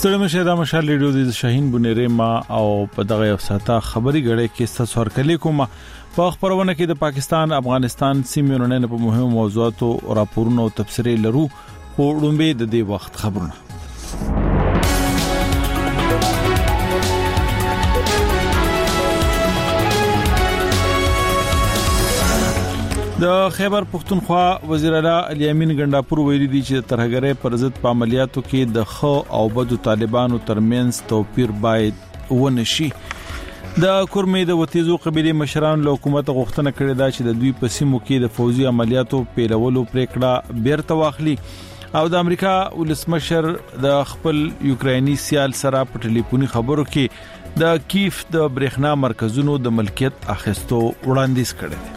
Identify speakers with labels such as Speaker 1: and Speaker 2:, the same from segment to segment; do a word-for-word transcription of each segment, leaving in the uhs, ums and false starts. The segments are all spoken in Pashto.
Speaker 1: ستړي مشه دا مشال ریډیو د شاهین بنيره ما او په دغه یو ساته خبري غړې کې ستاسو ورکلې کوم په خبرونه کې د پاکستان افغانستان سیمې نه په مهمو موضوعاتو او راپورونو او تفسیرې لرو په وړاندې د دې وخت خبرونه د خیبر پختونخوا وزیر اعلی الیامین ګنداپور ویلي دی چې ترهګرۍ پر ضد په عملیاتو کې د خو او بدو طالبانو ترمنځ توپیر باید ونشي د کورمې د وتیزو قبيله مشران له حکومت غوښتنه کړې ده چې د دوی په سیمو کې د فوزي عملیاتو پیلولو پریکړه بیرته واخلي او د امریکا ولسمشر د خپل یوکراني سیال سره په ټلیفوني خبرو کې د کیف د برېښنا مرکزونو د ملکیت اخیستو وړاندیز کړی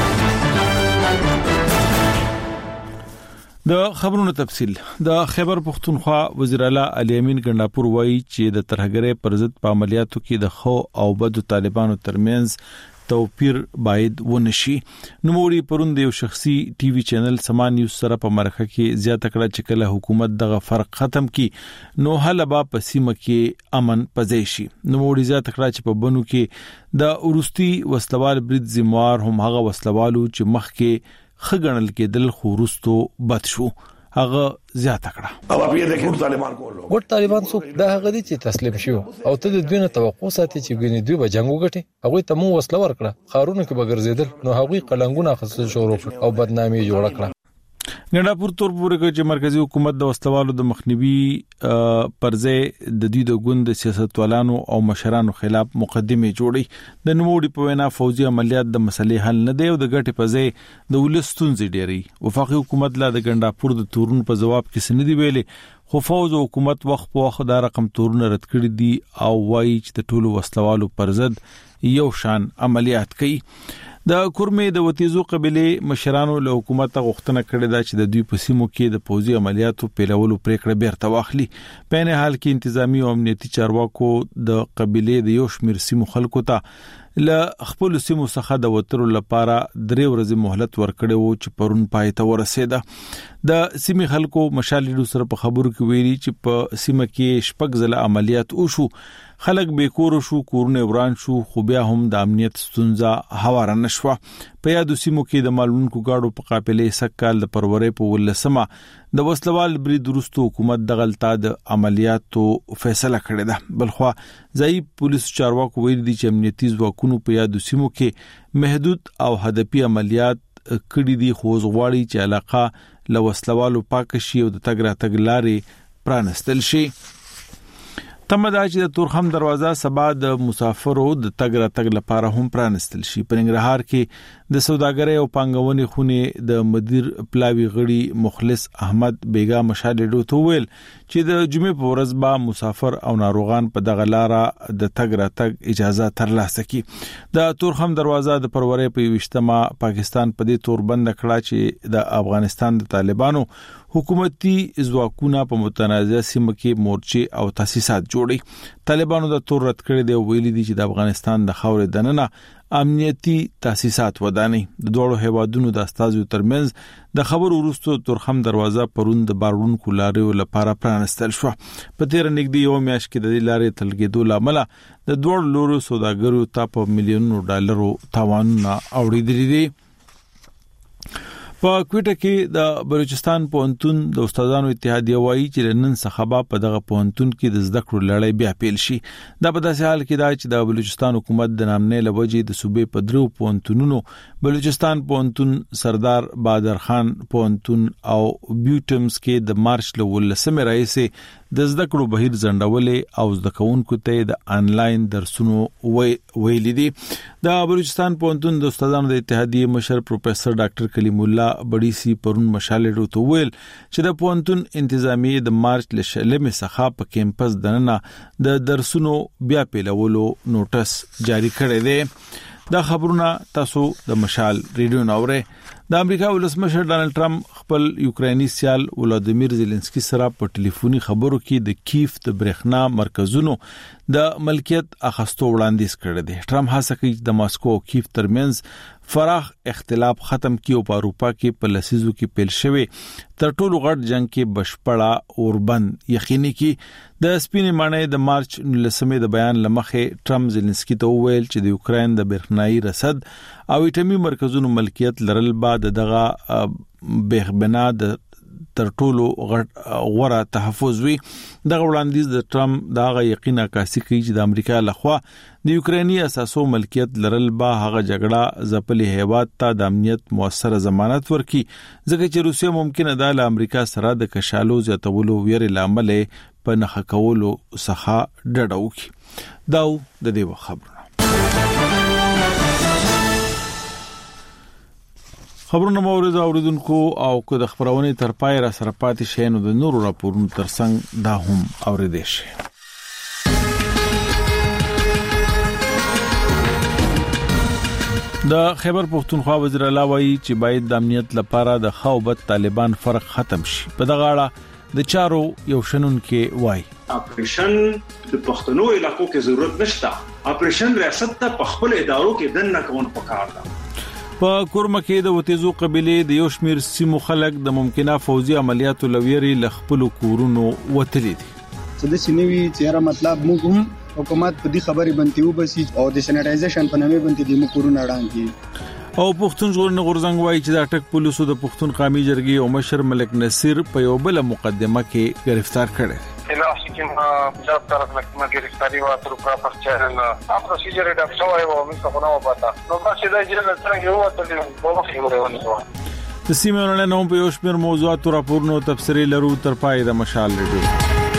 Speaker 1: د خبرونو تفصیل د خیبر پختونخوا وزیر اعلی الیامین ګنداپور وایي چې د ترهګرۍ پر ضد په عملیاتو کې د خو او بدو طالبانو ترمنځ توپیر باید ونشي نوموړي پروند یو شخصي ټي وي چینل سمان نیوز سره په مرکه کې زیاته کړه چې کله حکومت دغه فرق ختم کړي نو حل به په سیمه کې امن پځې شي نوموړي زیاته کړه چې په بنو کې د اورستي وسلوال برید زموار هم هغه وسلوالو چې مخ کې خګنل کېدل خورستو بد شو هغه زیاته کړه
Speaker 2: او په دې کې طالبان کولو
Speaker 3: ګټ طالبان څوک د هغه دي چې تسلیم شو او ته د دوی نه توقع ساتي چې ګنې دوی به جنگ وګټي هغه ته مو وسله ورکړه خارونه کې بغرزیدل نو هغه قلنګونه خصوصي شروع او بدنامي جوړ کړه
Speaker 1: ګنداپور تور پورې کې چې مرکزی حکومت د وسلوالو د مخنیوي پرځې د دوی د ګوند سیاستوالانو او مشرانو خلاف مقدمه جوړي د نوموړي په وینا فوزي عملیات د مسلې حل نه دی او د ګټې په ځای د ولستون زیډيري وفاقي حکومت لا د ګنداپور د تورون په جواب کې سندې ویلي خو فوز او حکومت وخت په وخت دا رقم تورونه رد کړی دي او وایي چې د ټولو وسلوالو پر ضد یو شان عملیات کوي د کورمې د وتیزو قبيله مشرانو له حکومت غوښتنه کړې ده چې د دوی په سیمو کې د فوزي عملیاتو پیلولو پریکړه بیرته واخلي په نه حال کې انتظامی او امنیتي چارواکو د قبيله د یو شمیر سیمو خلکو ته ل خپل سیمو څخه د وترو لپاره درې ورځې مهلت ورکړې وو چې پرون پای ته ورسېده د سیمې خلکو مشالې سره په خبرو کې ویلي چې په سیمه کې شپږ ځله عملیات وشو خلک بیکور شو کورونه وران شو خو بیا هم د امنیت ستونزه هواره نشوه په یادو سیمو کې د مالونکو گاډو په قافلې سکهال د پرورې په ولسمه د وسلوال برید وروسته حکومت د غلطه د عملیاتو فیصله کړې ده بلخو ځای پولیس چارواکو ویل دي چې امنیتي ځواکونو په یادو سیمو کې محدود او هدفي عملیات کړي دي خو زغواړي چې علاقه له وسلوالو پاک شي او د تګ راتګ لارې پرانستل شي تمدا چې د تورخم دروازه سبا د مسافرو د تګ راتګ لپاره هم پرانستل شي په ننګرهار کې د سوداګرۍ او پانګونې خونې د مدیر پلاوی غړي مخلص احمد بیگا مشالډو ته ویل چې د جمعې په ورځ به مسافر او ناروغان په دغه لار د تګ راتګ اجازه ترلاسه کړي د تورخم دروازه د پرورې په وشتمه پاکستان په دې تور بند کړه چې د افغانستان د طالبانو حکومتي ځواکونه په متنازع سیمه کې مورچې او تاسیسات جوړي طالبانو د تور رد کړی دی ویلي دي چې د افغانستان د خاورې دننه امنیتي تاسیسات وداني د دوړو هیوادونو د استازو ترمنځ د خبرو وروسته تورخم دروازه پروند بارون کولاريو لپاره پرانستل شو په تیر نګدي یو میاش کې د لارې تلګېدو لامل د دوړ لورو سوداګرو ته په میلیونونو ډالرو تاوانونه اوریدلي دي په کوټه کې د بلوچستان پوهنتون د استادانو اتحادیه وایي چې نن څخه په دغه پوهنتون کې د زده کړو لړۍ بیا پیل شي دا په داسې حال کې دا چې د بلوچستان حکومت د نامنې لوجې د صوبې په درو پوهنتونونو بلوچستان پوهنتون سردار بادر خان پوهنتون او بیوټمز کې د مارچ لولسمه راځي د زده کړو بهیر ځنډولې او زده کوونکو ته د انلاین درسونو ویلي دي د بلوچستان پوهنتون د استادانو د اتحادیه مشر پروفیسور ډاکټر کلیم الله بډیسی پرون مشالې ته ویل چې د پوهنتون انتظامی د مارچ لشلمه څخه په کیمپس دننه د درسونو بیا پیلولو نوټس جاری کړی دی دا خبرونه تاسو د مشال ریډیو ناوره د امریکا ولسمشر ډانلډ ټرمپ خپل یوکراني سیال ولادیمیر زيلنسکي سره په ټلیفوني خبرو کې د کیف د برېښنا مرکزونو د ملکیت اخستو وړاندیز کړی دی. ټرمپ هڅه کوي د ماسکو او کیف ترمنځ فراخ اختلاف ختم کړي او په اروپا کې په لسیزو کې پیل شوی تر ټولو غټ جنگ کې بشپړه اوربند یقیني کړي. د سپینې ماڼۍ د مارچ نولسمې د بیان لمخې ټرمپ زيلنسکي ته وویل چې د یوکرين د برېښنايي رسد او اټومي مرکزونو ملکیت لرل بعد دغه بهبنا د تر ټولو غوړه تحفظ وي. دغه وړاندیز د ټرمپ دغه یقین عکاسي کوي چې د امریکا لخوا د یوکرینی اساسو ملکیت لرل به هغه جګړه ځپلې هیواد ته د امنیت موثره ضمانت ورکړي ځکه چې روسیه ممکن ده له امریکا سره د کشالو زیاتولو ویرې لامل په نخښه کولو څخه ډډه وکړي. دا د دې خبرونه خبرونه مورید اوریدونکو او کو د خبرونه تر پای را سره پاتې شین د نورو راپورونو ترڅنګ دا هم اوریدئ شي. د خیبر پختونخوا وزیر اعلی وایي چې باید د امنیت لپاره د خاوبت طالبان فرق ختم شي. په دغه اړه د چارو یو شنن کې وایي
Speaker 2: اپریشن د پښتنو علاقو کې ضرورت نشته. اپریشن ریاست ته په خپل ادارو کې دنه کون پکار ده.
Speaker 1: په کورمه کې د وتیزو قبيله د یو شمیر سیمو خلک د ممکنه فوزي عملیاتو لویري لخپل کورونو وتلي دي.
Speaker 4: چې د سینوي چیرې مطلب موږ هم حکومت په دې خبرې باندې وبسي او د سینټایزیشن په نامه باندې د کورونو اړان کی
Speaker 1: او پښتون ژغورنې غورځنګ وایي چې د اټک پولیسو د پښتون قومي جرګې او مشر ملک نصیر په یو بل مقدمه کې گرفتار کړي.
Speaker 5: خلاف چې ما جواب طرف لکه گرفتاری و تر په پرچارن ام پروسیجر د شوای و موږ څنګه نو پتا نو چې دا جره څنګه یو وته په مخ یې ورونه
Speaker 1: د سیمه نن په یو شمیر موضوعات راپورونو تفسیری لرو تر پای د مشال ریډیو.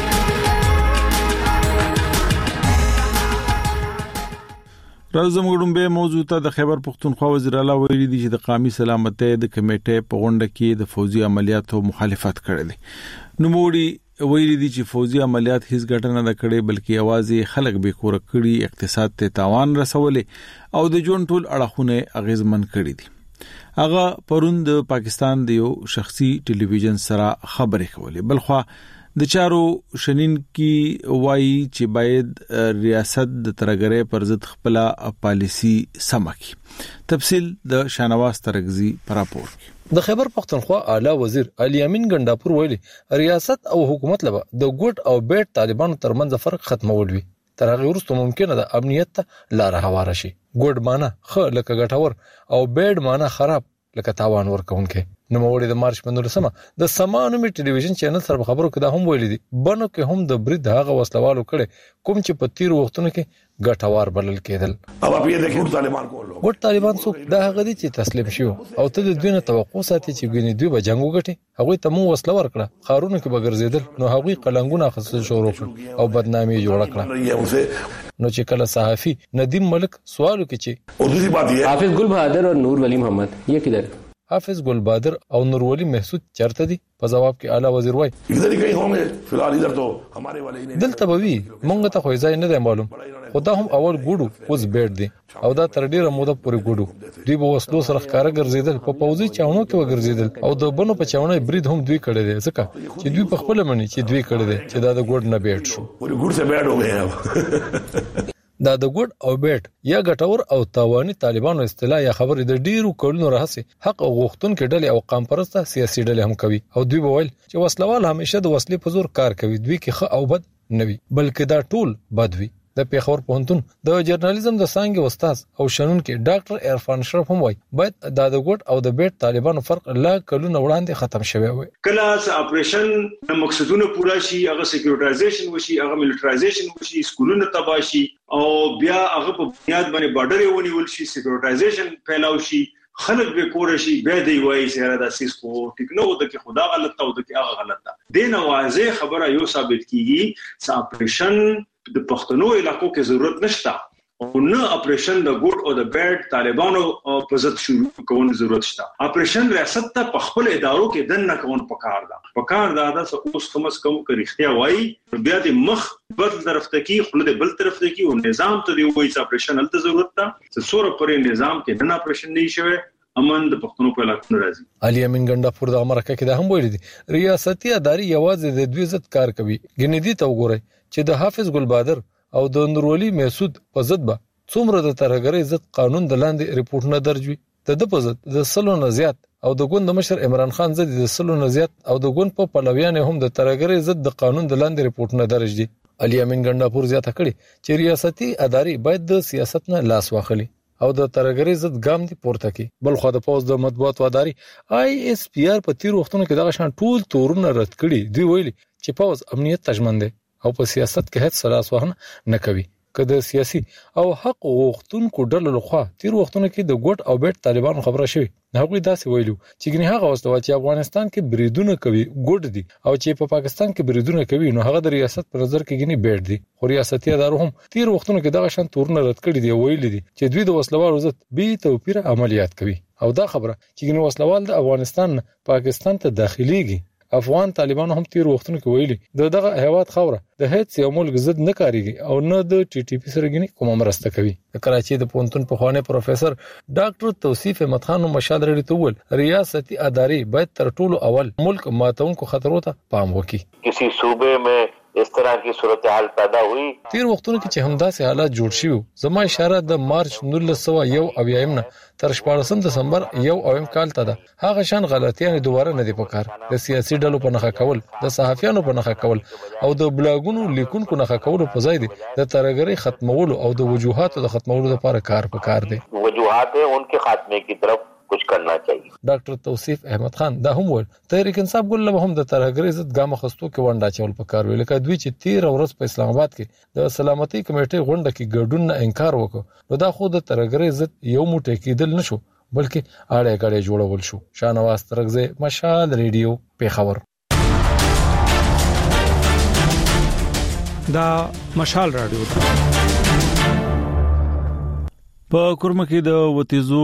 Speaker 1: راځم غوډم به موضوع ته د خیبر پختونخوا وزیر اعلی ویلي دي چې د قومي سلامتۍ د کمیټې په غونډه کې د فوزي عملیاتو مخالفت کړې دي. نو موړي ویلي دي چې فوزي عملیات هیڅ ګټه نه کړې بلکې اوازې خلک به کور کړي اقتصاد ته تاوان رسولې او د جون ټول اړخونه اغیزمن کړي دي. هغه پروند د پاکستان د یو شخصي ټلویزیون سره خبرې کولې. بلخوا د چارو شنین کی وایي چې باید ریاست د ترګرې پر ضد خپل پالیسی سمکي. تفصیل د شانواز ترغزي پر راپور کې
Speaker 3: د خیبر پختونخوا اعلی وزیر علي امین ګنداپور ویلي ریاست او حکومت لبا د ګوټ او بیٹ طالبانو ترمنځ فرق ختمول وي. تر هغه وروسته ممکنه ده امنیت ته لار هواره شي. ګوټ معنی خ لکه ګټور او بیٹ معنی خراب لکه تاوان ورکونکي. نو موړي د مارچ پندولسمه د سمانومي ټلویزیون چینل سره خبرو کې دا هم ویلي دي بنو کې هم د برید هغه وسلوالو کړي کوم چې په تیر وختونو کې ګټوار بلل کېدل.
Speaker 6: अब आप ये देखिए طالبان کو لوگ
Speaker 3: ګوټ طالبان څوک دا هغه دي چې تسلیم شو او ته د دوی نه توقع ساتي چې ګنې دوی به جنگ وګټي. هغه ته مو وسله ورکړه خارونه کې بغرزیدل نو هغه قلنګونه خصوصي شروع کړ او بدنامي جوړ کړه. نو چې کله صحافي ندیم ملک سوالو کې چې
Speaker 6: और दूसरी बात ये
Speaker 7: حافظ گل بہادر اور نور ولی محمد یہ کدھر
Speaker 3: حافظ گل بہادر او نور ولی محسود چرته دي. په جواب کې اعلی وزیر وای
Speaker 6: ادھر ہی کہیں ہوں گے فی الحال ادھر تو ہمارے والے ہی نہیں
Speaker 3: دلته بوي مونږ ته خو ځای نه دی معلوم خدا هم اول ګوډو اوس بیٹ دي او دا تر ډیره موده پورې ګوډو دوی به وسلو سره ښکارا ګرځیدل په پوزي چاونو کې وګرځیدل او د بنو په چاونه برید هم دوی کړی دی ځکه چې دوی په خپل منی چې دوی کړی دی چې دا د ګوډ نه بیٹ شو.
Speaker 6: پوری ګوډ سے بیٹ ہو گئے اب
Speaker 3: دا د ګوډ او بیٹ یا ګټور او تاواني طالبانو اصطلاح یا خبرې د ډیرو کلونو راهسي حق او غوښتونکو ډلې او قام پرسته سیاسي ډلې هم کوي او دوی به ویل چې وسلوال همیشه د وسلې په زور کار کوي دوی کې ښه او بد نه وي بلکې دا ټول بد وي. د پیښور پوهنتون د جرنالیزم د څانګې استاد او شنن کې ډاکټر عرفان شرف هم وایي باید د د ګوټ او د بیٹ طالبانو فرق لا کلونه وړاندې ختم شوی وي.
Speaker 2: کلاس اپریشن مقصدونه پورا شي هغه سکیورټایزیشن وشي هغه ملټرایزیشن وشي سکولونه تباشي او بیا هغه په بنیاد باندې بارډر ونیول شي سکیورټایزیشن پیلاو شي خلک به کور شي به دی وایي سره د سیسکو ټیکنو د کې خدا غلط او د کې هغه غلط ده د نوازه خبره یو ثابت کیږي چې اپریشن د پښتنو علاقو کې ضرورت نشته او نه اپریشن د ګوټ او د بیٹ طالبانو په ضد شروع کول ضرورت شته. اپریشن ریاست ته په خپل ادارو کې دنه کول پکار ده پکار ده دا اوس کم از کم کې اختیار وایي بیا د مخ بل طرف ته کې خپل بل طرف ته کې او نظام ته دی وایي چې اپریشن هلته ضرورت ده چې څوره پرې نظام کې دنه اپریشن نه شي امن د پښتنو په علاقو راځي.
Speaker 3: علي امین ګنداپور د امریکا کې د هم ویل دي ریاستي اداري یوازې د دوی ضد کار کوي. ګنیدي ته وګورئ چې د حافظ ګل بادر او د نورولي محسود په ضد به څومره د ترهګرۍ ضد قانون د لاندې ریپورتونه درج وي. د د په ضد د سلو نه زیات او د ګوند مشر عمران خان ضد د سلو نه زیات او د ګوند په پلویان هم د ترهګرۍ ضد د قانون د لاندې ریپورتونه درج دي. علي امین ګنداپور زیاته کړي چې ریاستي اداري باید د سیاست نه لاس واخلي او د ترهګرۍ ضد ګام دي پورته کړي. بل خو د پوز د مطبوعاتو اداري آی اس پی آر په تیر وختونو کې دغه شان ټول تورونه رد کړي. دوی ویلي چې پوز امنیت تضمین دی او په سیاست کې هیڅ سلاس وهنه نه کوي. که د سیاسي او حق غوښتونکو ډلو لخوا تیر وختونو کې د ګوټ او بیٹ طالبانو خبره شوې، هغوی داسې ویلو چې ګنې هغه واستوه چې افغانستان کې بریدونه کوي ګوټ دي او چې په پاکستان کې بریدونه کوي نو هغه د ریاست په نظر کې ګنې بیٹ دي. خو ریاستي ادارو هم تیر وختونو کې دغه شان تورونه رد کړي دي، ویلي دي چې دوی د وسلوالو ضد بې توپیره عملیات کوي او دا خبره چې ګنې وسلوال د افغانستان پاکستان ته داخليږي. افغان طالبانو هم تیر وختونو کې ویلي د دغه هیواد خوره د هیڅ یو ملک ضد نه کاریږي او نه د ټي ټي پی سره ګنې کومه مرسته کوي. د کراچۍ د پوهنتون پخوانی پروفیسور ډاکټر توصیف احمد خان مشال رډي ته وویل ریاستي ادارې باید تر ټولو اول ملک ماتونکو خطرونو ته پام وکړي.
Speaker 8: کسی صوبے میں اس طرح کی صورتحال پیدا ہوئی
Speaker 3: تیر وختونو کې چې همداسې حالات جوړ شي. زما اشاره د مارچ نولس سوه یو اویایم نه تر شپاړسم دسمبر یو اویم کال ته ده. هغه شان غلطیان دوباره نه دي پکار. د سیاسي ډلو په نخښه کول، د صحافیانو په نخښه کول او د بلاګونو لیکونکو نخښه کول په ځای دي د ترهګرۍ ختمولو او د وجوهاتو د ختمولو لپاره کار پکار دي.
Speaker 8: وجوهات ہیں ان کے خاتمے کی طرف کچھ کرنا چاہیے.
Speaker 3: ډاکټر توصیف احمد خان دا هم وویل تحریک انصاف ګل له هم د ترهګرۍ ضد ګام اخیستو کې ونډه اچول پکار ویل کله دوی چې تیر ورځ په اسلام آباد کې د سلامتي کمیټې غونډه کې ګډون نه انکار وکړ نو دا خو د ترهګرۍ ضد یو موټی کېدل نشو بلکې اړه غړې جوړول شو. شانواز ترغزه مشال ریډیو پیښور.
Speaker 9: دا مشال رادیو
Speaker 1: په کورمه کې د وتیزو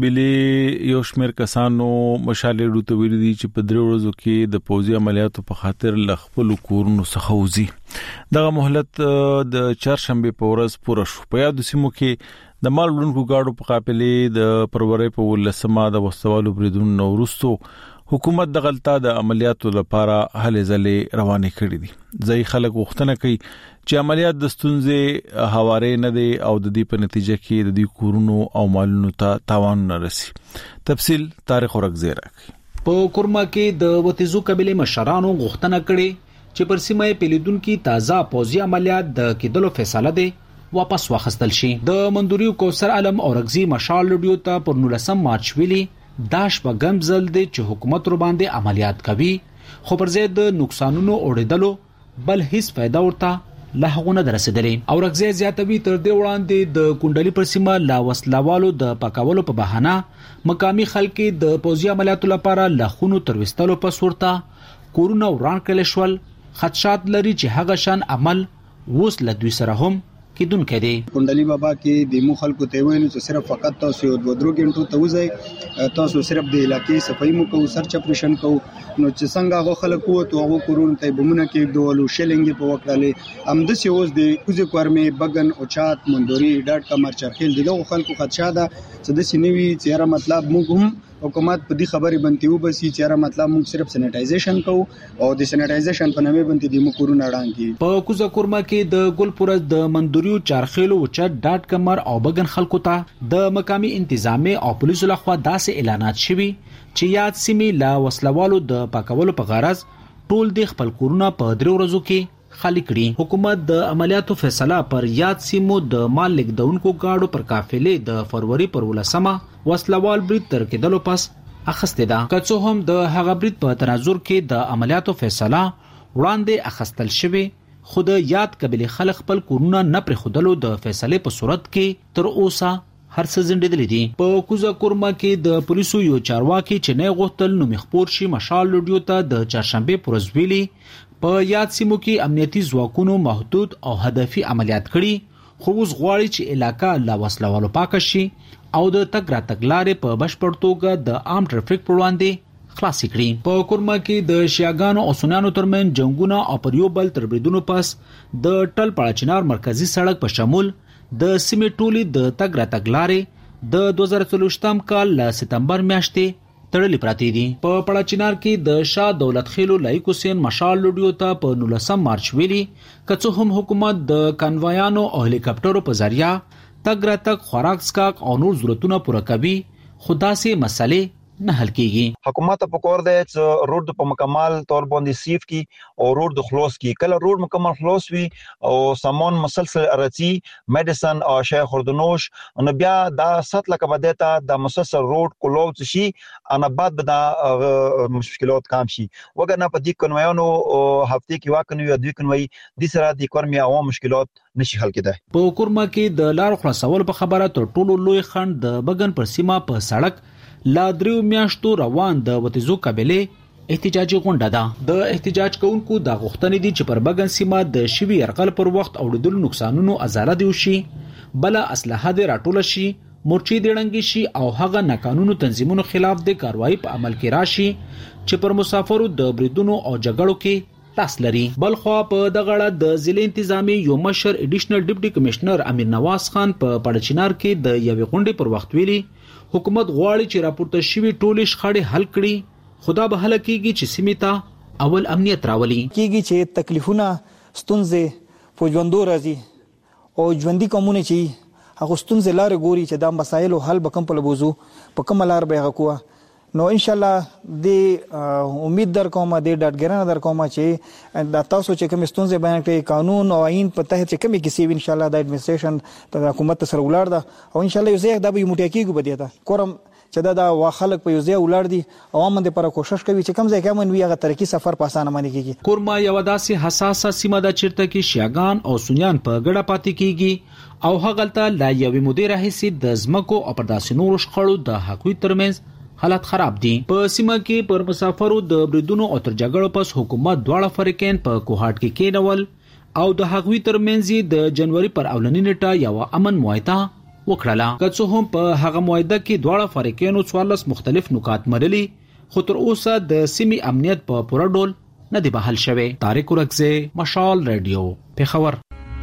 Speaker 1: قبيله یو شمېر کسانو مشالې ډوته ویل دي چې په درې ورځو کې د پوځي عملیاتو په خاطر لخپل کورونو څخه وځي. دغه مهلت د چهارشنبه په ورځ پوره شو. په یاد سیمو کې د مال وړونکو گاډو په قافلې د پرورې په ولسمه د وسوالو بریدونو نورستو حکومت د غلطه د عملیاتو لپاره هلې ځلې روانې کړې دي. ځای خلک وختنه کوي چې عملیات د ستونزې حواله نه دي او د دې په نتیجه کې د دې کورونو او مالونو ته تاوان نه رسي. تفصیل تاریخ ورګ زیرا کوي.
Speaker 10: په کورما کې د وتیزو قبيله مشرانو غوښتنه کړې چې پر سیمه پیلیدونکو تازه پوځي عملیات د کېدلو فیصله ده واپس واخستل شي. د منډوري کوثر عالم اورغزي مشال لډیو ته پر نولسم مارچ ویلي داش په غمزل دي چې حکومت رو باندې عملیات کوي خو پر ضد نقصانونو اوریدلو بل هیڅ फायदा ورته لهغونه درسیدلې. اورغزي زیاتوي تر دې وړاندې د کونډلي پر سیمه لا وسلوالو د پکاولو په بهانه مقامی خلک د پوځي عملیاتو لپاره لخونو تر وستلو په صورت کورونه وران کړل شول. خدشات لري چې هغه شان عمل وس لدوی سره هم کیدون کړي.
Speaker 4: کونډلی بابا کې د مو خلکو ته ویل چې صرف فقط تاسو یو دوه درو غنټو ته وځي تاسو صرف د علاقې صفای مو کو سرچ اپریشن کو نو چې څنګه هغه خلکو ته هغه کورون ته بمونه کې دوه شلنګ په وکړاله ام د سیوز د کوزه کورمه بغن او چات منډوري ډاټ کمر چرخیل دغه خلکو خدشا ده چې د سینوي چیرې مطلب موږ هم حکومت په دې خبرې باندې وبسي چې را مطلب موږ صرف سینټایزیشن کوو او د سینټایزیشن په نامه باندې د مکورونه اړانګي. په کوزه کورما کې د ګلپورز د منډوریو چارخیلو چټ ډاټ کمر او بغن خلکو ته د مقامی انتظامی او پولیسو لخوا داسې اعلانات شوي چې یاد سیمې لا وسلوالو د پاکولو په غرض ټول د خپل کورونه په درو ورځو کې خالی کړي. حکومت د عملیاتو فیصله پر یاد سیمو د مال لیکدونکو گاډو پر قافلې د فروری پر ولسمه وسلوال برید تر کېدلو پس اخسته ده. که څه هم د هغه برید په تناظر کې د عملیاتو فیصله وړاندې اخستل شوی خود یاد قبيله خلک خپل کورونه نه پر خودلو د فیصله په صورت کې تر اوسه هر څه زندېدل دي. په کوزه کورما کې د پولیسو یو چارواکي چې نه غوښتل نو مخپور شي مشال لډیو ته د چهارشنبه پرځ ویلي په یاد سیمو کې امنیتي ځواکونو محدود او هدفي عملیات کړي خو اوس غواړي چې علاقہ لا وسلوالو پاک شي او د تګ را تګلارې په بشپړ توګه د عام ټریفیک پر وړاندې خلاص کړي. په کورما کې د شیاګانو او سنانو ترمن جنگونه او پر یو بل تر بریدونو پس د ټل پاړچنار مرکزی سړک په شمول د سیمې ټولي د تګ را تګلارې
Speaker 10: د دوه زره څلوېښتم کال ل سپتمبر میاشتې تړلې پراته دي. په پړاچینار کې د شاه دولت خیلو لایق حسین مشال لوډیو ته په نولسم مارچ ویلي که هم حکومت د کانوایانو او هلیکاپټرو په ذریعہ تګ راتګ خوراک سکاک او نور ضرورتونه پوره کوي، خو داسې مسلې نه حل کیږي.
Speaker 11: حکومت په کور دی چې روډ په مکمل تور باندې سیف کی او روډ د خلاص کی. کله روډ مکمل خلاص وي او سامان مسلسل ارتی میډیسن او شای خوردنوش نو بیا دا ست لکه بدیتا د مسلسل روډ کلوز شي انا بعد دا مشکلات کم شي. وګنه په دې کنوایانو هفته کې واکنوي او دوی کنوي د سره د کورمي عوام مشکلات نشي حل کېدای.
Speaker 10: په کورما کې د لار خلاصول په خبره تر ټولو لوی خند د بغن پر سیمه په سړک لا دریو میاشتو روان د وتیزو قبيله احتجاجي غونډه ده. د احتجاج کوونکو د غوښتنې دي چې پر بغن سیمه د شوی يرغل پر وخت اوریدل نقصانونو ازاله دی شي، بل اسلحه دې راټول شي، مورچې دې ړنګ شي او هغه ناقانونو تنظیمونو خلاف د کاروایی په عمل کې راشي چې پر مسافرو د بریدونو او جګړو کې لاس لري. بلخوا په دغه اړه د ضلع انتظامی یو مشر ایډیشنل ډیپټي کمشنر امیر نواز خان په پړچینار کې د یوې غونډې پر وخت ویلي حکومت غواړي چې راپورته شوی ټولې شخړې حل کړي، خدا به هله کیږي چې سیمې ته اول امنیت راولي.
Speaker 12: کیږي چې تکلیفونه ستونزې په ژوندو راځي او ژوندۍ قومونه چې هغه ستونزې لارې ګوري چې دا مسایل حل به کوم په لبوزو په کوم لار به هغه کوه. نو ان شاء الله د امید در کومه د ډاډګرانه در کومه چې د تاسو چې کوم ستونزې بیان کړي قانون او آئین په تحت چې کومې کیسې ان شاء الله د اډمنستریشن د حکومت سره ولر ده او ان شاء الله یو ځای د به متحقق بدیته کوم چې دا د واخلک په یو ځای ولر دي عوام د پر کوشش کوي چې کم ځای کوم وی هغه ترقی سفر په اسانه باندې کیږي.
Speaker 10: کورما یو داسې حساسه سیمه د چیرته کې شیاغان او سنیان په ګډه پاتې کیږي او هغلته لا یوې مدیر هیڅ د زمکو او پرداسي نور شخړو د حقوقي ترمنځ حالت خراب دي. په سیمه کې پر مسافرو د بریدونو او تر جګړو پس حکومت دواړه فریقین په کوهاټ کې کېنول او د حقوقي ترمنځ د جنوري پر اولنی نیټه یو امن معاهده وکړه. که څه هم په هغه معاهده کې دواړه فریقینو څوارلس مختلف نکات مرلي، خو تر اوسه د سیمې امنیت په پوره ډول نه دی بحال شوی. طارق ورکزی، مشال رادیو، پېښور.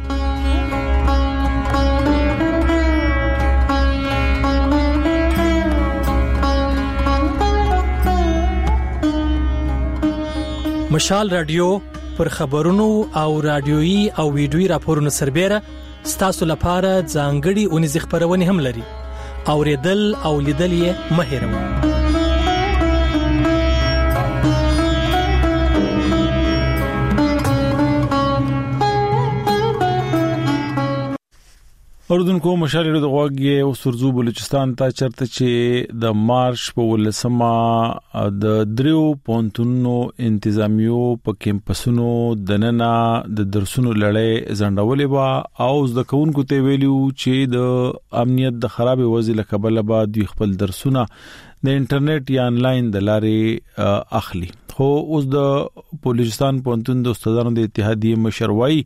Speaker 9: مشال رادیو پر خبرونو او رادیويي او ویډیويي راپورونو سربېره ستاسو لپاره ځانګړي اونیز خبرونه هم لري. اوریدل او لیدل یې مه هېروئ.
Speaker 1: اردوونکو مشال رادیو د غوږی او سرزو بلوچستان ته چرته چې د مارچ په ولسمه د دریو پونتونو انتظامیو په کیمپسونو دننه د درسونو لړۍ زندولې وا او د کونکو ته ویلو چې د امنیت د خراب وضعیت لکبل بعد دوی خپل درسونه د انټرنیټ یا انلاین د لارې اخلي. خو اوس د بلوچستان پونتون د استادانو د اتحادیه مشروعي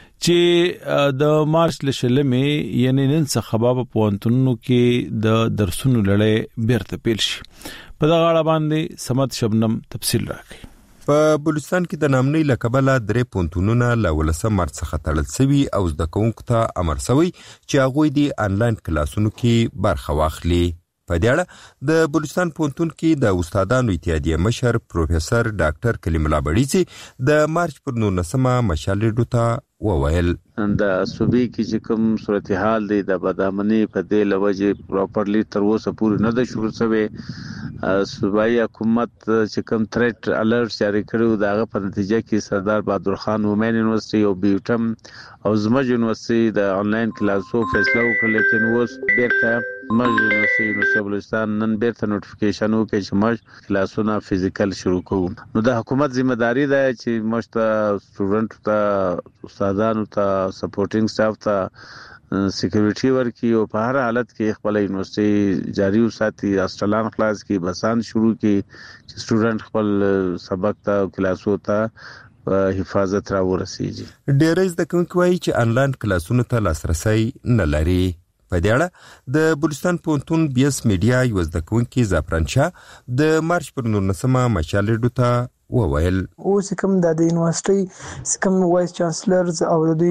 Speaker 1: چې د مارچ لشلمې یعنی نن څخه په پونتونو کې د درسونو لړۍ بیرته پیل شي. په دغه اړه باندې سمت شبنم تفصیل راکړي.
Speaker 13: په بلوچستان کې د نامنۍ لکبله درې پونتونونه له ولسم مارچ څخه تړل شوي او زده کوونکو ته امر شوی چې هغوی د انلاین کلاسونو کې برخه واخلي. په دې اړه د بلوچستان پونتون کې د استادانو اتحادیه مشر پروفیسور ډاکټر کلیم الله بړیڅ د مارچ پر نولسمه مشال ریډیو ته وویل
Speaker 14: د صوبې کې چې کوم صورتحال دی د بدامنۍ په دې لوجه پراپرلی تر اوسه پورې نه ده شروع شوی. صوبایي حکومت چې کوم تھریټ الرټ جاری کړو دغه په نتیجه کې سردار بهادر خان وومن یونیورسيټي او بیوټم او زموږ یونیورسيټي د انلاین کلاسو فیصله وکړه، لیکن اوس بیرته زموږ یونیورسيټي یونیورسيټي بلوچستان نن بیرته نوټیفیکیشن وکړي چې موږ کلاسونه فزیکل شروع کوو. نو د حکومت ذمہ داری ده چې موږ ته سټوډنټ ته استادانو ته سپورټینګ سټاف ته سکیورټي ورکړي او په هر حالت کې خپل یونیورسيټي جاری وساتي، هاستلان خلاص کړي، بسان شروع کړي چې سټوډنټ خپل سبق ته کلاسو ته حفاظت را ورسیږي.
Speaker 13: ډېر زده کوونکي وایي چې انلاین کلاسونو ته لاسرسي نه لري. په دې اړه د بلوچستان پونتون بي اس میډیا یو زده کوونکي زعفران شاه د مارچ پر نولسمه مشال ریډیو ته وویل
Speaker 15: اوس کوم د یونیورسيټي کوم وایس چانسلرز او د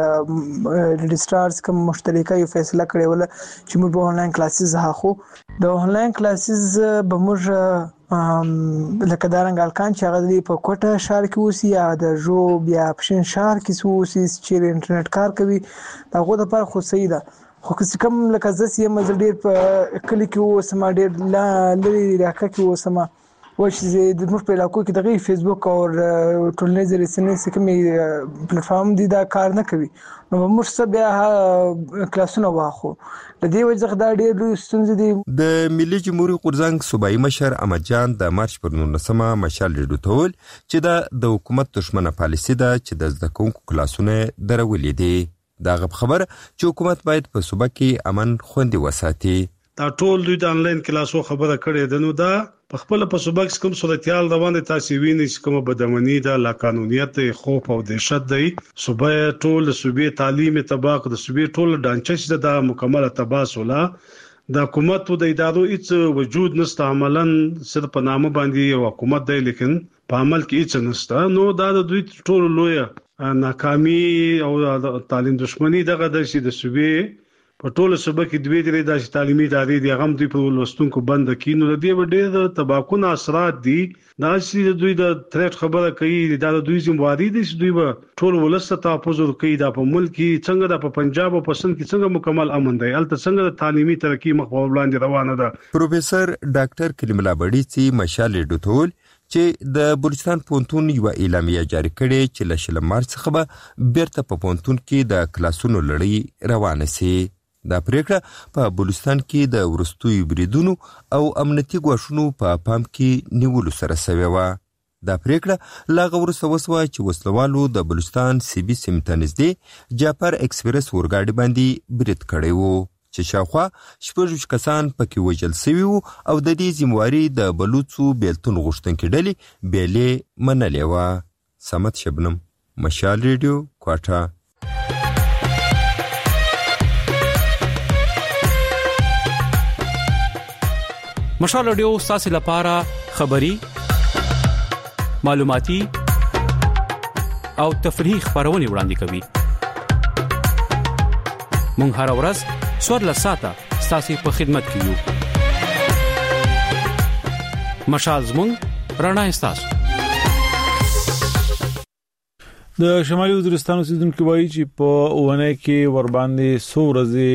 Speaker 15: رجسټرارز کوم مشترکه یو فیصله کړې وله چې موږ به آنلاین کلاسز هاخو د آنلاین کلاسز به موږ لکه دارنګ الکان چې هغه په کوټه شهر کې اوسي یا د جو بیا پښین شهر کې اوسي چې انټرنیټ کار کوي داغه د پر خو صحیح ده خو کوم لکه زسیه مزل ډیر په کلی کې اوسم ډیر لا لري راکه کې اوسم چې د موږ په علاقو کې دغه فیسبوک او ټولنیز رسنۍ کومي پلیټ فارم دي دا کار نه کوي نو موږ څه بیا کلاسونه واخو د دې وجه دا ډېر لوی ستونزې دي
Speaker 13: د ملي جمهوریت غورځنګ صوبایي مشر احمد جان د مارچ پر نولسمه مشال ډوټول چې دا د حکومت دښمنه پالیسي ده چې د زده کوونکو کلاسونه درولې دي دا غو خبر چې حکومت باید په صوبه کې امن خوندي وساتي
Speaker 16: دا ټول دوی د انلاین کلاسو خبره کړې ده نو دا په خپل په صوبه کې کوم صورتحال روان دي تاسو وینئ چې کومه بدامنی ده لا قانونیت خوف او دهشت دی صوبه ټول صوبې تعلیم تباق د صوبې ټول ډانچې د مکمله تباسوله د حکومت د ادارو هیڅ وجود نشته عملاً صرف په نامه باندې یو حکومت دی لیکن په عمل کې هیڅ نشته نو دا د دوی ټول لوی ناکامي او تعلیم دښمنی دغه د شي د صوبې په ټوله صوبه کې دوی درې د تعلیمي ادارې د غم دوی په لوستونکو بند کینو د دې وړې د تباکونه اثرات دي دا چې دوی د تریټ خبره کوي دا د دوی ذمہواری دي چې دوی به ټول ولست تحفظ کوي دا په ملک کې څنګه د په پنجاب او پسند کې څنګه مکمل امن دی الته څنګه د تعلیمي ترقی مخ په وړاندې روانه ده
Speaker 13: پروفیسور ډاکټر کلیم الله بډی چې مشال ډوټول چې د بلوچستان پونتون یو اعلامیه جاری کړي چې له شل مارچ څخه به بیرته په پونتون کې د کلاسونو لړۍ روانه سي دا پریکړه په بلوچستان کې د ورستوي بریدونو او امنیتي ګواښونو په پام کې نیولو سره شوې و دا پریکړه لا غوړسه وسوه چې وسلوالو د بلوچستان سی بي سیمته نږدې جاپر ایکسپریس ورګاډي باندې برید کړی وو چې شاوخوا شپږ کسان پکې وژل شوي وو او د دې ذمہواری د بلوڅو بیلتون غوښتونکو ډلې بیلې منلې وه سمت شبنم مشال ریډیو کوټه
Speaker 17: مشال ریډیو ستاسو لپاره خبری معلوماتي او تفریحي خبرونه وړاندې کوي مونږ هر ورځ څوارلس ساعته ستاسو په خدمت کې یو مشال زموږ رڼا ستاسو
Speaker 1: د شمالي وزیرستان اوسیدونکو وایي چې په ونه کې ور باندې څو ورځې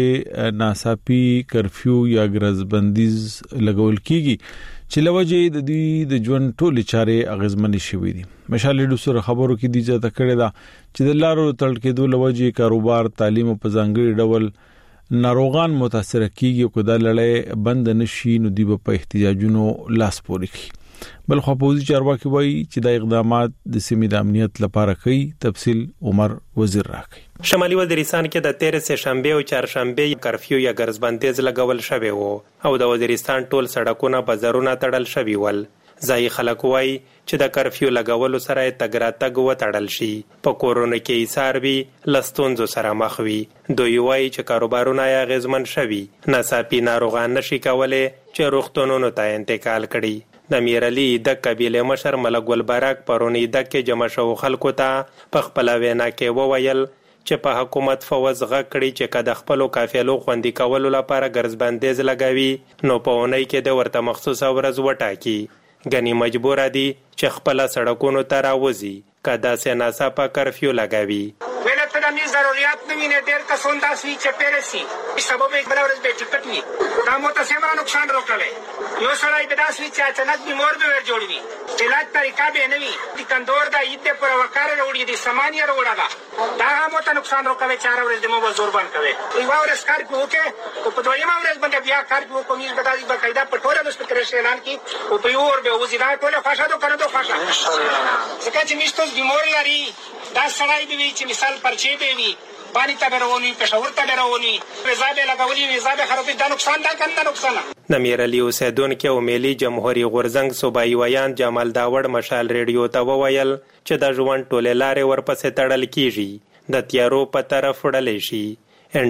Speaker 1: ناڅاپي کرفیو یا ګرځبندیز لګول کیږي چې لوجه د دې د ژوند ټولې چارې اغیزمنې شوې دي مشال ډو سره خبرو کې دی چې کړه دا چې د لارو تړل کېدو لوجه کاروبار تعلیم او په ځانګړي ډول ناروغان متاثر کیږي او کدا لړۍ بند نشي نو دی په احتجاجونو لاس پوري کوي بل خو پوزي چارواکي وایي چې د اقدامات د سیمې د امنیت لپاره کوي تفصیل عمر وزیر راکړي
Speaker 18: شمالي وزیرستان کې د تیرې سه شنبه او چهارشنبه کرفیو یا ګرځبندیز لګول شوی وو او د وزیرستان ټول سړکونه بازارونه تړل شوی ول ځای خلک وایي چې د کرفیو لګولو سره تګ راتګ وتړل شي په کورونه کې ایثار وي لستونزو سره مخ وي دوی وایي چې کاروبارونه یې اغیزمن شوي ناڅاپي ناروغان نشي کولای چې روغتونونو ته انتقال کړي د میرعلی د قبیله مشر ملک ګل براک پرونی د کې جمع شو خلکو ته په خپل وینا کې وویل چې په حکومت فوز غکړي چې کده خپل قافلو خوندې کولو لپاره ګرځبندیز لګوي نو په اونۍ کې د ورته مخصوص ورځ وټاکي غني مجبور دي چې خپل سړکونو ته راوځي کدا سه ناڅاپه کرفیو لګوي
Speaker 19: ویل ته د می ضرورت نه ویني ډېر کسون داسي چې پیرسي سبب یې بل ورځ به ټکټ ني دا مو ته سمره نقصان وکړي یو سړی به داسي چې اچانک بیمار به ور جوړوي علاج طریقہ به نه وي د کندور دا ایته پر وکړ وروړي دي سامانیه وروړه دا مو ته نقصان وکړي چار ورځ د مو زور باندې کوي یو ورځ کار کوي او په دویمه ورځ باندې بیا کار کوي کومې بدایي بقاعده په ټوله مستقر اعلان کی او په یو ور به وزیرا ټوله فاشادو کړو فاشا ځکه چې میشتو بیمار لري دا سړی به چې مثال پرچې به وي باندې تبرونی پښور تبرونی وزابه لګولي وزابه خرابې دا نقصان دا کنده نقصان
Speaker 18: نمیرعلی اوسیدونکو او ملي جمهوریت غورځنګ صوبایي ویان جمال داوړ مشال ریډیو ته وویل چې د ژوند ټولې لارې ورپسې تړل کیږي د تیارو په طرف وړلې شي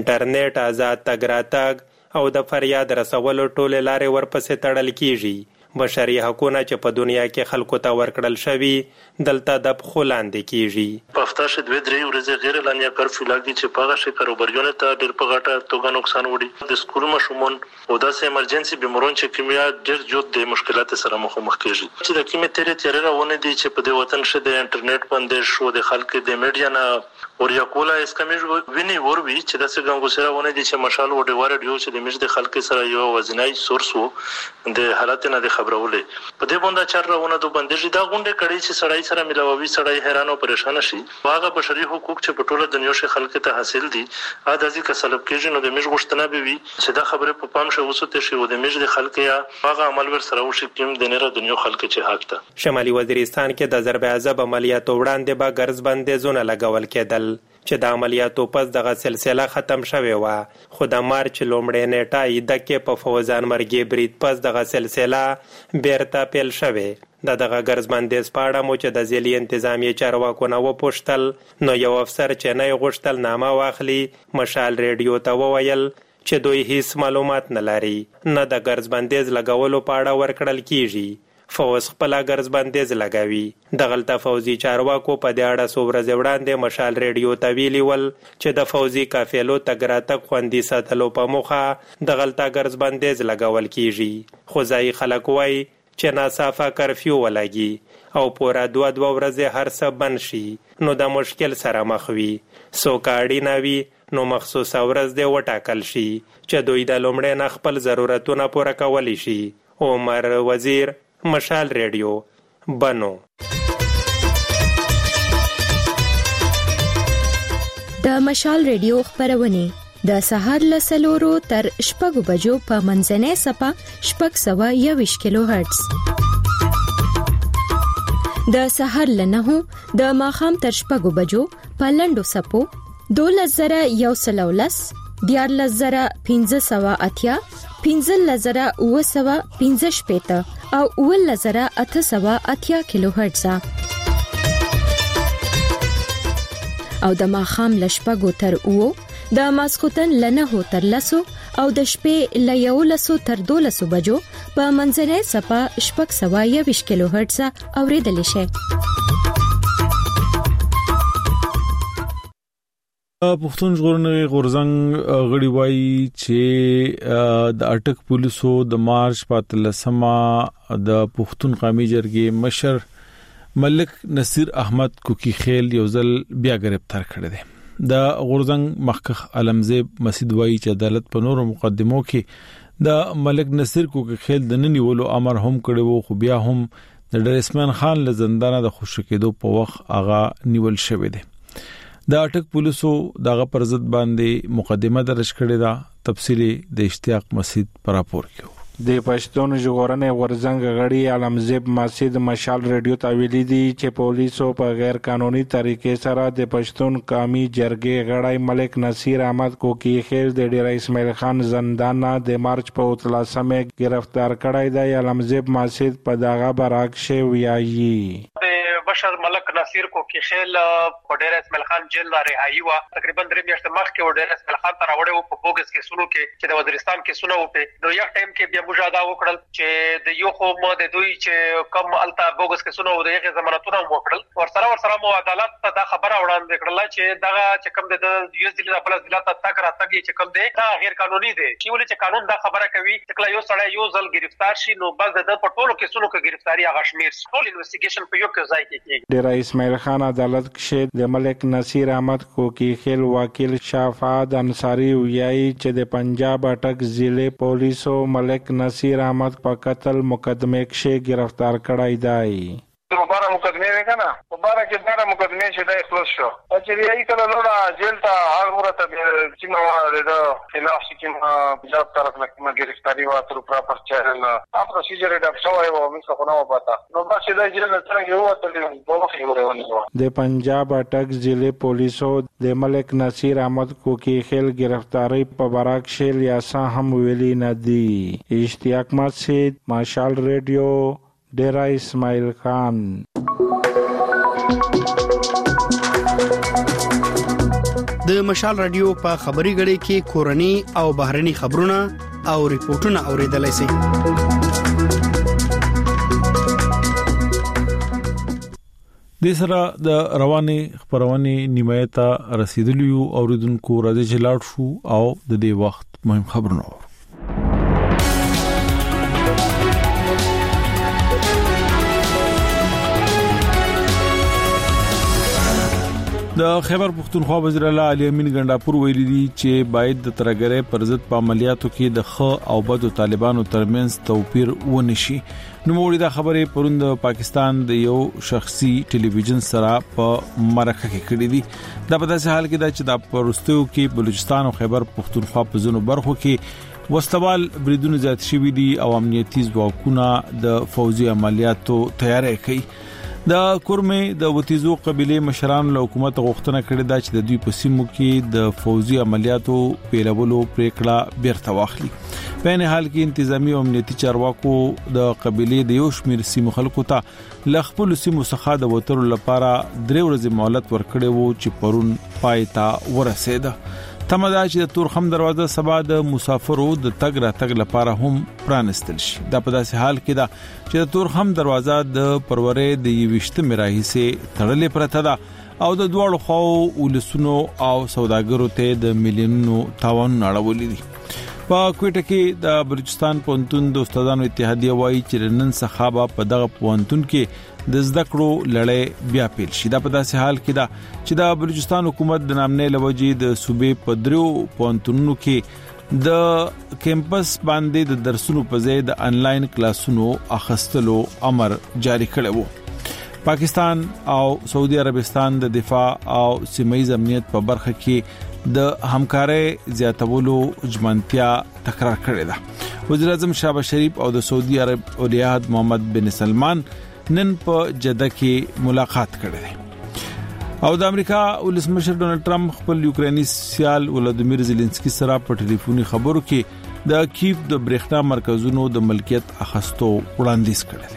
Speaker 18: انټرنیټ آزاد تګ راتګ او د فریاد رسولو ټولې لارې ورپسې تړل کیږي بشري حقوقونه چې په دنیا کې خلکو ته ورکړل شوي دلته د پخو لاندې کیږي.
Speaker 20: په هفته کې دوه درې ورځې غیر اعلانیه کرفیو لاګي چې په هغه شي کاروباریانو ته ډېر په غټه توګه نقصان وړي. د سکول ماشومان او داسې ایمرجنسي بیمارون چې کیمیا ډېر جوړ د مشکلات سره مخامخ کیږي. چې د کیمې تیرې تیرې روانه دي چې په دې وطن شه د انټرنیټ باندې شو د خلکو د میډیا نه وریا کولا اس کمیږي ویني وروي چې داسې ګنګو سره ونه دي چې مشال وډي ورډیو چې د میډیا خلکو سره یو وزنای سورس وو د حالت نه د خبرولې په دې باندې چار روانه دوه بندیز دا غونډه کړي چې سړی سره ملاوي سړی حیران او پریشان شي. واغه بشري حقوق چې په ټوله دنیا کې خلکو ته حاصل دي ا داسې کسلب کېږي نو د میډ غوښتنه به وي چې دا خبره په پام شو وسوته شي او د میډ خلکو یا واغه عمل ور سره وشي کوم د نړۍ دنیا خلکو چې حق ته.
Speaker 18: شمالي وزیرستان کې د ضرب عذاب عملیاتو وړاندې به ګرځ بندیزونه لګول کېدل چې د عملیاتو پس دغه سلسله ختم شوه و. خو د مارچ لومړۍ نیټه د کې په فوزان مرګي برید پس دغه سلسله بیرته پیل شوه. د دغه ګرځ بندیز پاړه مو چې د ځلي انتظامی چارواکو نه وپوښتل نو یو افسر چې نه غوښتل نامه واخلي مشال ریډیو ته وویل چې دوی هیڅ معلومات نه لري نه د ګرځ بندیز لګولو پاړه ورکړل کیږي. فوز خپل ګرځ بندیز لګاوي. دغلته فوزي چارواکو په دې اړه څو ورځې وړاندې مشال ریډیو ته ویلي ول چې د فوزي قافلو تګ راتګ خوندي ساتلو په موخه دغلته ګرځ بندیز لګول کیږي. خو ځایي خلک وایي چې ناصافه کرفیو ولګي او پورا دوه دوه ورځې هر څه بند شي نو د مشکل سره مخ وي. څوک اړینه وي نو مخصوصه ورځ دې وټاکل شي چې دوی د لومړی نه خپل ضرورتونه پوره کولی شي. عمر وزیر، مشال ریډیو، بنو.
Speaker 21: د مشال ریډیو خبرونه د سهار له سلورو تر شپږو بجو په منځنۍ سپه شپږ سوه یوویشت کیلو هرتز، د سهار له نهو د ماښام تر شپږو بجو په لنډو سپو دولس زره یو سل او لس، دیارلس زره پنځه سوه اتیا، پنځلس زره اوه سوه پنځه شپېته او اوولس زره اته سوه اتیا کیلو هرتز او د ماښام له شپږو تر اوو، د ماسخوتن له نهو تر لسو او د شپې له یولسو تر دولسو بجو په منځنۍ سپه شپږ سوه یوویشت کیلو هرتز اورېدلی شئ.
Speaker 1: پښتون ژغورنې غورځنګ غړي وایي چې د اټک پولیسو د مارچ په اتلسمه د پښتون قومي جرګې مشر ملک نصیر احمد کوکی خیل یو ځل بیا گرفتار کړی دی. د غورځنګ مخکخ علمزیب مسعود وایي چې عدالت په نورو مقدمو کې د ملک نصیر کوکی خیل د ننیولو امر هم کړی وو، خو بیا هم د ډریسمن خان له زندانه د خوشی کېدو په وخت هغه نیول شوی دی. د اټک پولیسو دغه پر ضد باندې مقدمه درج کړې ده. تفصیلی د اشتیاق مسعود پر راپور کې.
Speaker 22: د پښتون ژغورنې غورځنګ غړي علمزیب مسعود مشال ریډیو ته ویلي دي چې پولیسو په غیر قانوني طریقې سره د پښتون قومي جرګې غړی ملک نصیر احمد کوکی خیل د ډیر اسماعیل خان زندان د مارچ په اتلسمه گرفتار کړی دی. علمزیب مسعود په دغه برعکس ویایي
Speaker 23: بشر ملک نصیر کوکی خیل په ډیر اسماعیل خان جیل لا رهایی و تقریبا درې میاشتې مخکې و ډیر اسماعیل خان ته راوړی و په بوګس کې سونو کې چې د وزیرستان کې سونه وټه نو یو ټایم کې بیا مجاهده وکړل چې د یو خو مو د دوی چې کم التا بوګس کې سونه و دغه ضمانتونه وکړل ورسره ورسره مو عدالت ته دا خبره وړاندې کړل چې دغه چې کم د یو ځل د بل ځل ته تک راتګي چې کم دی دا غیر قانوني دی چې ولې چې قانون دا خبره کوي چې کله یو سړی یو ځل گرفتار شي نو بس د پټولو کې سونو کې گرفتاری هغه شمیر ټول انویسټیګیشن په یو کې ځای کې
Speaker 22: ډیر اسماعیل خان عدالت کې د ملک نصیر احمد کوکی خیل وکیل شافعت انصاری ویایي چې د پنجاب اټک ضلع پولیسو ملک نصیر احمد په قتل مقدمه کې گرفتار کړی دی.
Speaker 5: دوباره مقدمه وکړه دوباره کې دا مقدمه چې دا خلاص شو چې ریای کله لوړه جیل ته هر مرته چې نو د خلاف چې پنجاب طرف نه گرفتاری و تر پراپر چینل اپ پروسیجر د شوی و موږ خو نه پتا نو بس دا جیل څنګه یو ته په مخ یې ورونه
Speaker 22: د پنجاب اټک ضلع پولیسو د ملک نصیر احمد کوکی خیل گرفتاری په برعکس لیاسا هم ویلي نه دی. اشتیاق مسعود، مشال ریډیو، ډیرا اسماعیل خان.
Speaker 24: د مشال رادیو په خبري غړي کې کورني او بهرني خبرونه او ریپورتونه اوریدلای شئ.
Speaker 1: د سره د رواني خبرونه نیمایته رسیدلیو اوریدونکو راځي چې لاړ شو او د دې وخت مهم خبرونه د خیبر پختونخوا وزیر اعلی علي امین ګنداپور ویلي دي چې باید د ترګرې پر ضد په عملیاتو کې د خ او بدو طالبانو ترمنځ توپیر ونشي. نو موږ دا خبره پروند پاکستان د یو شخصي ټلویزیون سره په مرکه کې کړې دي. دا په داسې حال کې دا چې د پرستو کې بلوچستان او خیبر پختونخوا په ځینو برخو کې وسوال بریدونه زیات شوي دي او امنیتي ځواکونه د فوزي عملیاتو تیاری کوي. د کورمه د وتیزو قبيله مشران له حکومت غوښتنه کړې ده چې د دوی په سیمو کې د فوزي عملیاتو پیلولو پریکړه بیرته واخلي. په نه حال کې انتظامی او امنیتي چارواکو د قبيله د یو شمېر سیمو خلکو ته ل خپل سیمو څخه د وترو لپاره درې ورځې مهلت ورکړې وو چې پرون پایتا ورسېده. تمدا چې د تورخم دروازه سبا د مسافرو د تګ را تګ لپاره هم پرانستل شي. دا په داسې حال کې ده چې د تورخم دروازه د پرورې د یوشته میراهیسه تړلې پرته ده او د دوړو خو ولسونو او سوداګرو ته د میلیونونو تاوان اړولې دي. په کوټه کې د بلوچستان پونتون د استادانو اتحادیه وایي چې نن څخه په دغه پونتون کې د زده کړو لړۍ بیا پیل شي. دا په داسې حال کې ده چې د بلوچستان حکومت د نامنې لوجي د صوبې په درو پونتونونو کې د کیمپس باندې د درسونو په ځای د انلاین کلاسونو اخستلو امر جاری کړی وو. پاکستان او سعودي عربستان د دفاع او سیمه‌یز امنیت په برخه کې د همکارۍ زیاتولو ژمنتیا تکرار کړې ده. وزیر اعظم شهباز شریف او د سعودي عرب ولیعهد محمد بن سلمان نن په جده کې ملاقات کړې ده او د امریکا ولسمشر ډونالد ټرمپ خپل یوکرینی سیال ولادیمیر زيلنسکي سره په ټلیفوني خبرو کې د کیف د برېښنا مرکزونو د ملکیت اخستو وړاندیز کړی دی.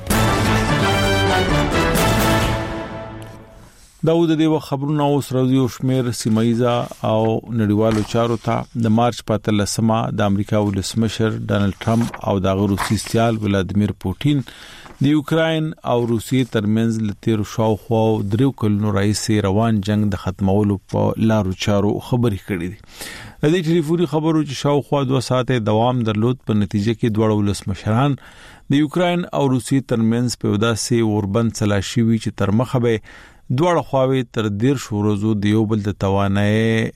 Speaker 1: داود د یو خبرونو اوس راځي او شمیر سیمایزا او نړیوالو چارو ته د مارچ په تلسمه د امریکا ولسمشر ډونالد ټرمپ او د روسي سیال ولادیمیر پوتین د یوکرين او روسیې ترمنځ لتیر شاوخوا درو کلونو راځي روان جنگ د ختمولو په لارو چارو خبرې کړې دي. د دې ټلیفوني خبرو چې شاوخوا دوه ساعته دوام درلود په نتیجه کې دوه ولسمشران د یوکرين او روسیې ترمنځ په داسې اوربند سلاشي وی چې تر مخه به دوړ خواوي تر ډیر شورزو د یو بل د توانای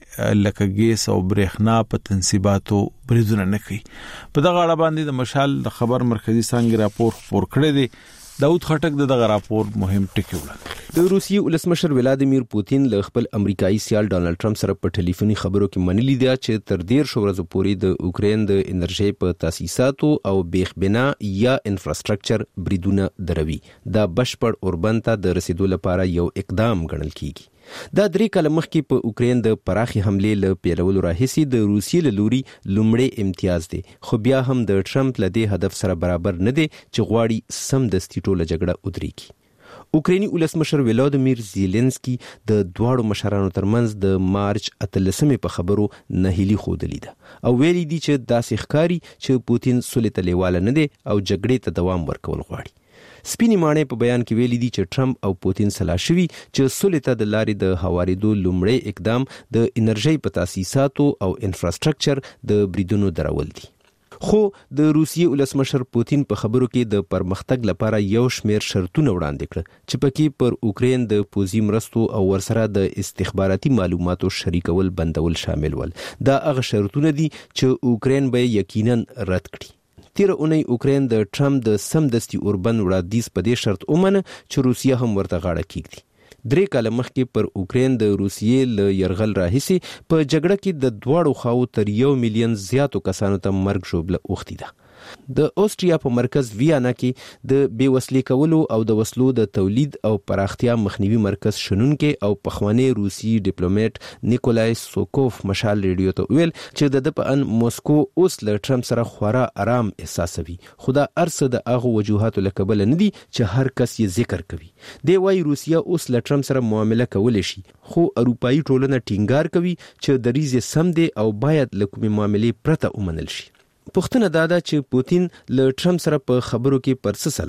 Speaker 1: لکه ګیس او برېښنا په تنصیباتو بریدونه نه کوي. په دغه اړه باندې د مشال د خبر مرکزی څنګه راپور خبر کړی دی. داود خټک دغه راپور مهم ټکی وړاندې.
Speaker 2: د روسیې ولسمشر ولادیمیر پوتین له خپل امریکایي سیال ډونالد ټرمپ سره په ټلیفوني خبرو کې منلي دی چې تر ډیر شورزو پورې د اوکرين د انرژي په تاسیساتو او بیخ بنا یا انفراستراکچر بریدونه دروي. دا بشپړ اوربند ته د رسیدو لپاره یو اقدام ګڼل کیږي. دا درې کاله مخکې په اوکرين د پراخي حمله له پیلولو راهیسي د روسیې له لوري لومړی امتیاز دی، خو بیا هم د ټرمپ له دې هدف سره برابر نه دی چې غواړي سم دستي ټوله جګړه ودرېږي. اوکريني ولسمشر ولادیمیر زيلنسکي د دواړو مشرانو ترمنځ د مارچ اتلسمې په خبرو نهيلي خودلی ده او ویلي دي چې داسې ښکاري چې پوتین سولې ته لیواله نه دی او جګړې ته دوام ورکول غواړي. سپینی مانې په بیان کې ویلي دي چې ټرمپ او پوتین سلا شوي چې سولې ته د لارې د هواریدو لومړی اقدام د انرژي په تاسیساتو او انفراستراکچر د بریدونو درول دي. خو د روسیې ولسمشر پوتین په خبرو کې د پرمختګ لپاره یو شمېر شرطونه وړاندې کړ چې پکې پر اوکرين د پوزي مرستو او ورسره د استخباراتي معلوماتو شریکول بندول شامل ول. دا هغه شرطونه دي چې اوکرين به یقینا رد کړي. تیر اونۍ اوکرين د ټرمپ د سمدستي اوربند وړاندیز په دې شرط اومنه چې روسیه هم ورته غاړه کیږي. درې کاله مخکې پر اوکرين د روسیې له يرغل راهیسي په جګړه کې د دواړو خواو تر یو میلیون زیاتو کسانو ته مرګ ژوبله اوختي ده. د اوسټریا په مرکز ویانا کې د بیوسلې کولو او د وسلو د تولید او پراختیا مخنیوي مرکز شنونکې او پخوانی روسي ډیپلوماټ نیکولای سوکوف مشال ریډیو ته ویل چې د په ان موسکو اوس له ټرمپ سره خورا آرام احساسوي، خو دا ارڅه د هغه وجوهاتو له کبله نه دي چې هر کس یې ذکر کوي. دی وايي روسیا اوس له ټرمپ سره معامله کولی شي، خو اروپایي ټولنه ټینګار کوي چې دریځ یې سم دی او باید له کومې معاملې پرته ومنل شي. پوښتنه دا ده چې پوتین له ټرمپ سره په خبرو کې پر څه سلا شو.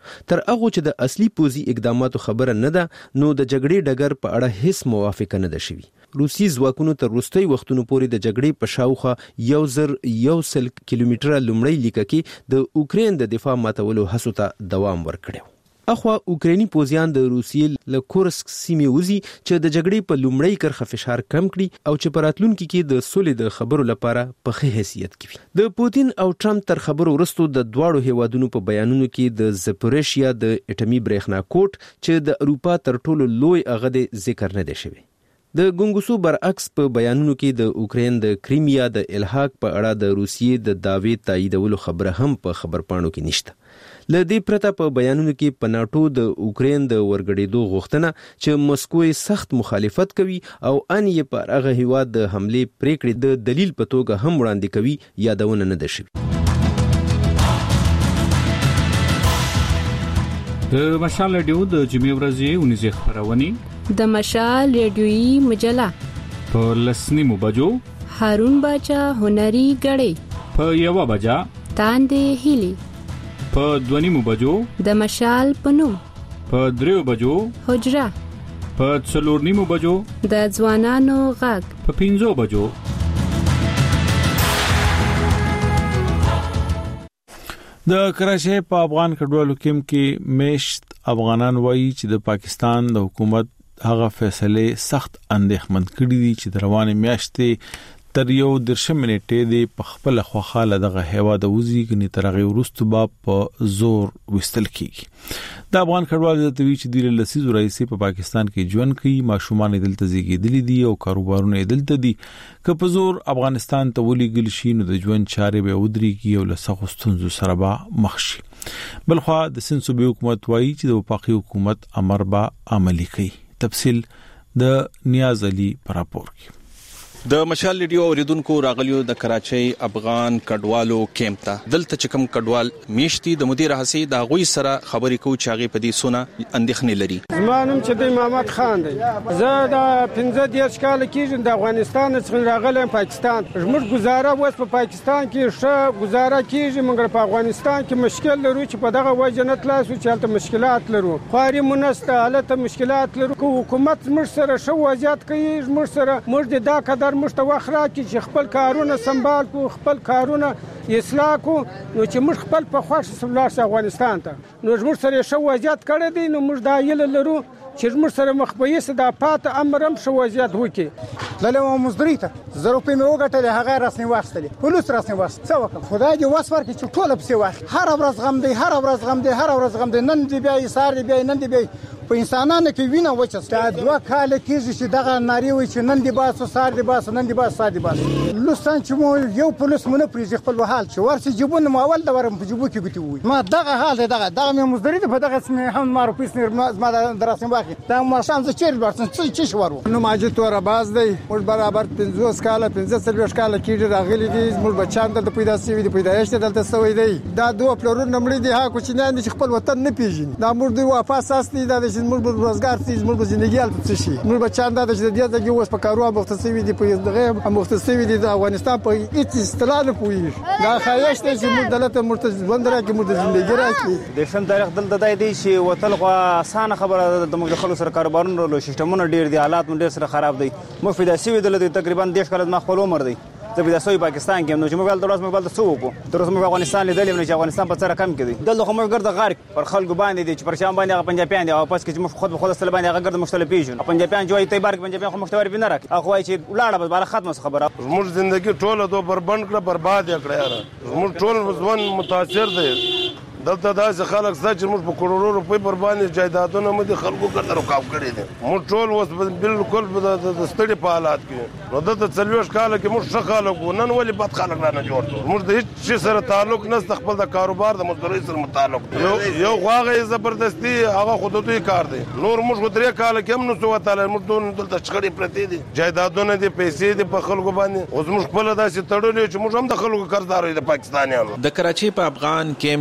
Speaker 2: تر هغه چې د اصلي پوزي اقداماتو خبره نه ده نو د جګړې ډګر په اړه هیڅ موافقه نه ده شوې. روسي ځواکونو تر وروستي وختونو پورې د جګړې په شاوخوا یو زر یو سل کیلومتره لومړی لیکه کې د اوکرين د دفاع ماتولو هڅو ته دوام ورکړی. اخوا اوکراني پوځیان د روسیې له کورسک سیمې وزي چې د جګړې په لومړی کرخه فشار کم کړي او چې پراتلونکو کې د سولې د خبرو لپاره په ښه حیثیت کې وي. د پوتین او ټرمپ تر خبرو وروسته د دواړو هیوادونو په بیانونو کې د زپوریشیا د اټومي برېښنا کوټ چې د اروپا تر ټولو لوی هغه د ذکر نه دی شوی. د ګونګوسو برعکس په بیانونو کې د اوکرين د کریمیا د الحاق په اړه د روسیې د داوی تاییدولو خبره هم په خبرپاڼو کې نشته. ل دې پرته په بیانونو کې په ناتو د اوکرين د ورګړېدو غوښتنه چې مسکو سخت مخالفت کوي او ان یې پر هغه هیواد د حمله پریکړې د دلیل په توګه هم وړاندې کوي یادونه نه ده شوې.
Speaker 10: د مشال رادیو د جمعې ورځې ونیزه خبرونه
Speaker 3: د مشال رادیويي مجله
Speaker 10: په لسنیمو بجو
Speaker 3: هارون باچا هنري غړې
Speaker 10: په یو بجا
Speaker 3: تاندې هلي
Speaker 10: په دونیمو بجو
Speaker 3: د مشال پنوم
Speaker 10: په دریو بجو
Speaker 3: حجره
Speaker 10: په څلورنیمو بجو
Speaker 3: د ځوانانو غږ
Speaker 10: په پنځو بجو.
Speaker 1: د کراچۍ په افغان کډوالو کیمپ کې میشت افغانان وایي چې د پاکستان د حکومت هغه فیصله سخت اندېښمن کړي دي چې د روانې میاشتې تر یو درشم منټې دی په خپل خوخاله دغه هوا د وزي غني ترغه ورستو با په زور وستل کیږي. د افغان کډوال د توی چې د لسیزو رئیسي په پاکستان کې ژوند کوي ماشومان دلته زیږیدلي دي او کاروبارونه دلته دي که په زور افغانستان ته ولېګل شي نو د ژوند چارې به ودرېږي او له سخت ستونزو سره به مخ شي. بلخوا د سند صوبې حکومت وایي چې د وفاقي حکومت امر به عملي کوي. تفصیل د نیاز علي پر راپور کې.
Speaker 6: د مشال ریډیو اوریدونکو راغلیو د کراچۍ افغان کډوالو کیمپ ته دلته چې کوم کډوال میشتي د مدیر حسي د غوي سره خبرې کوي چې هغه په دې سونه اندېښنې لري.
Speaker 7: زمانم چې د محمد خان دی زه د پنځه دیرش کال کېږم د افغانستان څخه راغلم پاکستان. زموږ گزاره اوس په پاکستان کې ښه گزاره کېږي مګر په افغانستان کې مشکل لرو چې په دغه وجه نه تلاسو چې هلته مشکلات لرو خواري مونسته حالت مشکلات لرو. حکومت زموږ سره ښه وضعیت کوي زموږ سره موږ د دا قدر مشته وخت راکړي چې خپل کارونه سمبال کو خپل کارونه اصلاح کو نو چې موږ خپل په خوښ سولار افغانستان ته نو موږ سره شو وضعیت کړی دی نو موږ دا یل لرو چې موږ سره مخبئیس د پات امرم شو وضعیت وکړي.
Speaker 8: لاله مزدوري ته زه روپې مې وګټلې هغه رسمي واخستلې پولیس رسمي واخست څه وکړم خدای دې وس ورکړي چې ټول په سی واخ هر ورځ غم دی هر ورځ غم دی هر ورځ غم دی نن دی بیا یې سار دی بیا نن دی بیا په انسانانو کې وینه وچس دا دوه کال کېږي چې دغه ناری وي چې نن دی باسو سار دی باسو نن دی باسو سار دی باسو لوستان چې مو یو پولیس مونږ پریږي خپل حال چې ورسې جيبونه مو اول د ورم په جيبو کې ګټي وي ما دغه حال دی دغه دغه مې مزدوري په دغه سمې هم مارو پیس ما د رسم واخی دا ماشان ز چیر ورسن څه چی شورو نو ماجي تور باز دی موږ برابر پنځوس کال پنځه سلوش کال کېږي راغلي دي موږ بچان د پیدا سوي د پیدایشت دلته سوي دی دا دوه پلورون نمړي دي ها کوچنیان چې خپل وطن نه پیژني دا موږ دی واپس اسني دا چې موږ روزګار سي موږ زندګي حالت څه شي موږ بچان دا چې د دې دغه اوس په کارو مختصوي دي په دغه مختصوي دي د افغانستان په هیڅ استلال پوي دا خایش ته چې موږ دلته مرتضی بندره کې موږ زندګي راکړي
Speaker 25: د شم تاریخ دلته دای دی چې وتل غوا اسانه خبره د موږ خلکو سره کاروبارونو له سیستمونو ډیر دي حالات مونږ ډیر سره خراب دي مو فدا سوي دلته تقریبا دیش کال ما خپل عمر دی زه په داسوي پاکستان کې نو چې موږ دلته موږ دلته څو کو تر اوسه موږ افغانستان لیدل نه چې افغانستان په سره کم کړي دلته خو موږ ګرځ غارق پر خلکو باندې دي چې پر شام باندې پنجابیان دي او پس کې موږ خود خود سره باندې هغه ګرځ مشتل پیژن پنجابیان جوړي ته بار پنجابیان خو مختبر بنه راک هغه وایي چې ولاړه بس بل ختمه خبره
Speaker 26: موږ ژوندۍ ټوله دو بربند کړه برباد کړه یاره موږ ټول ځوان متاثر دي دلته داسې خلک ستا چې موږ په کروڑو روپۍ پر باندې جایدادونه مو د خلکو ګرده رکاب کړي دي موږ ټول اوس بالکل د ستړي په حالات کې نو دلته څلوېښت کاله کې موږ ښه خلک وو نن ولې بد خلک رانه جوړ شو موږ د هېڅ شي سره تعلق نشته خپل د کاروبار د مزدورۍ سره متعلق یو خو هغه زبردستي هغه خو د دوی کار دی نور موږ خو درې کاله کې هم نسو وتلی موږ دلته شخړې پرتې دي جایدادونه دي پیسې دي په خلکو باندې اوس موږ خپله داسې تړلي چې موږ هم د خلکو قرضدار یو د پاکستانیانو.
Speaker 6: د کراچۍ په افغان کیمپ کې میشت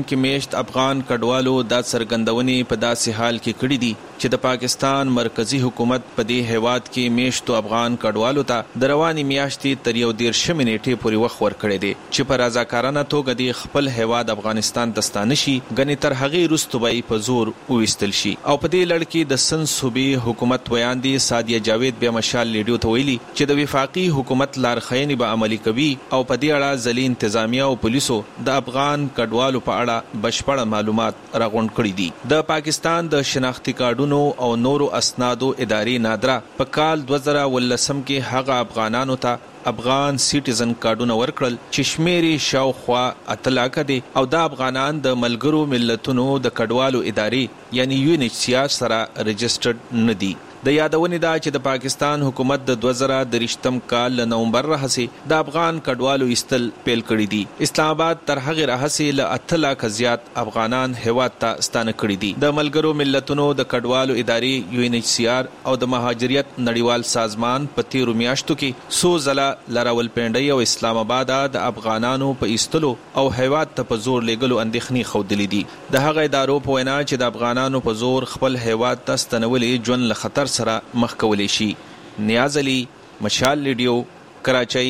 Speaker 6: میاشت افغان کډوالو د سرګندونې په داسې حال کې کړې دي چې د پاکستان مرکزی حکومت په دې هیواد کې میشتو افغان کډوالو ته د رواني میاشتې تر یو دېرش نیټې پورې وخت ورکړی دی چې په رضاکارانه توګه د خپل هیواد افغانستان ته ستانه شي، ګنې تر هغې وروسته به په زور وویستل شي. او په دې لړ کې د سند صوبې حکومت ویاندې سادیه جاوید بیا مشال لیډیو ته ویلي چې د وفاقي حکومت لارښوونې به عملي کوي او په دې اړه ځلي انتظامیه او پولیسو د افغان کډوالو په اړه بشپړ معلومات راغونډ کړي دي. د پاکستان د شناختی کارډونو او نورو اسنادو ادارې نادره په کال دوه زره ولسم کې هغه افغانانو ته افغان سیټیزن کارډونه ورکړل چې شمیرې شاوخوا اته لاکه دي او دا افغانان د ملګرو ملتونو د کډوالو ادارې یعنی یو ان ایچ سی آر سره رجسټرډ نه دي. د یادونې دا چې د پاکستان حکومت د دوه زره درشتم کال له نومبر راهیسې د افغان کډوالو ایستل پیل کړي دي. اسلام آباد تر هغې راهیسې له اته لاکه زیات افغانان هیواد ته ستانه کړي دي. د ملګرو ملتونو د کډوالو ادارې یو ان ایچ سی آر او د مهاجریت نړیوال سازمان په تیرو میاشتو کې څو ځله له راولپنډۍ او اسلام آباد د افغانانو په ایستلو او هیواد ته په زور لیږلو اندېښنې ښودلې دي. د هغه ادارو په وینا چې د افغانانو په زور خپل هیواد ته ستنولې ژوند له خطر سره مخ کولی شي. نیاز علي، مشال لیډیو، کراچۍ.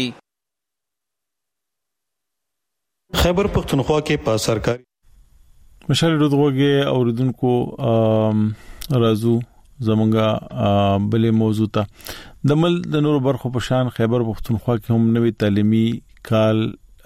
Speaker 4: خیبر پختونخوا کې په سرکاري
Speaker 1: مشال لیډیو اوریدونکو رازو زمونږه بلې موضوع ته د مل د نورو برخو په شان خیبر پختونخوا کې هم نوې تعلیمي کال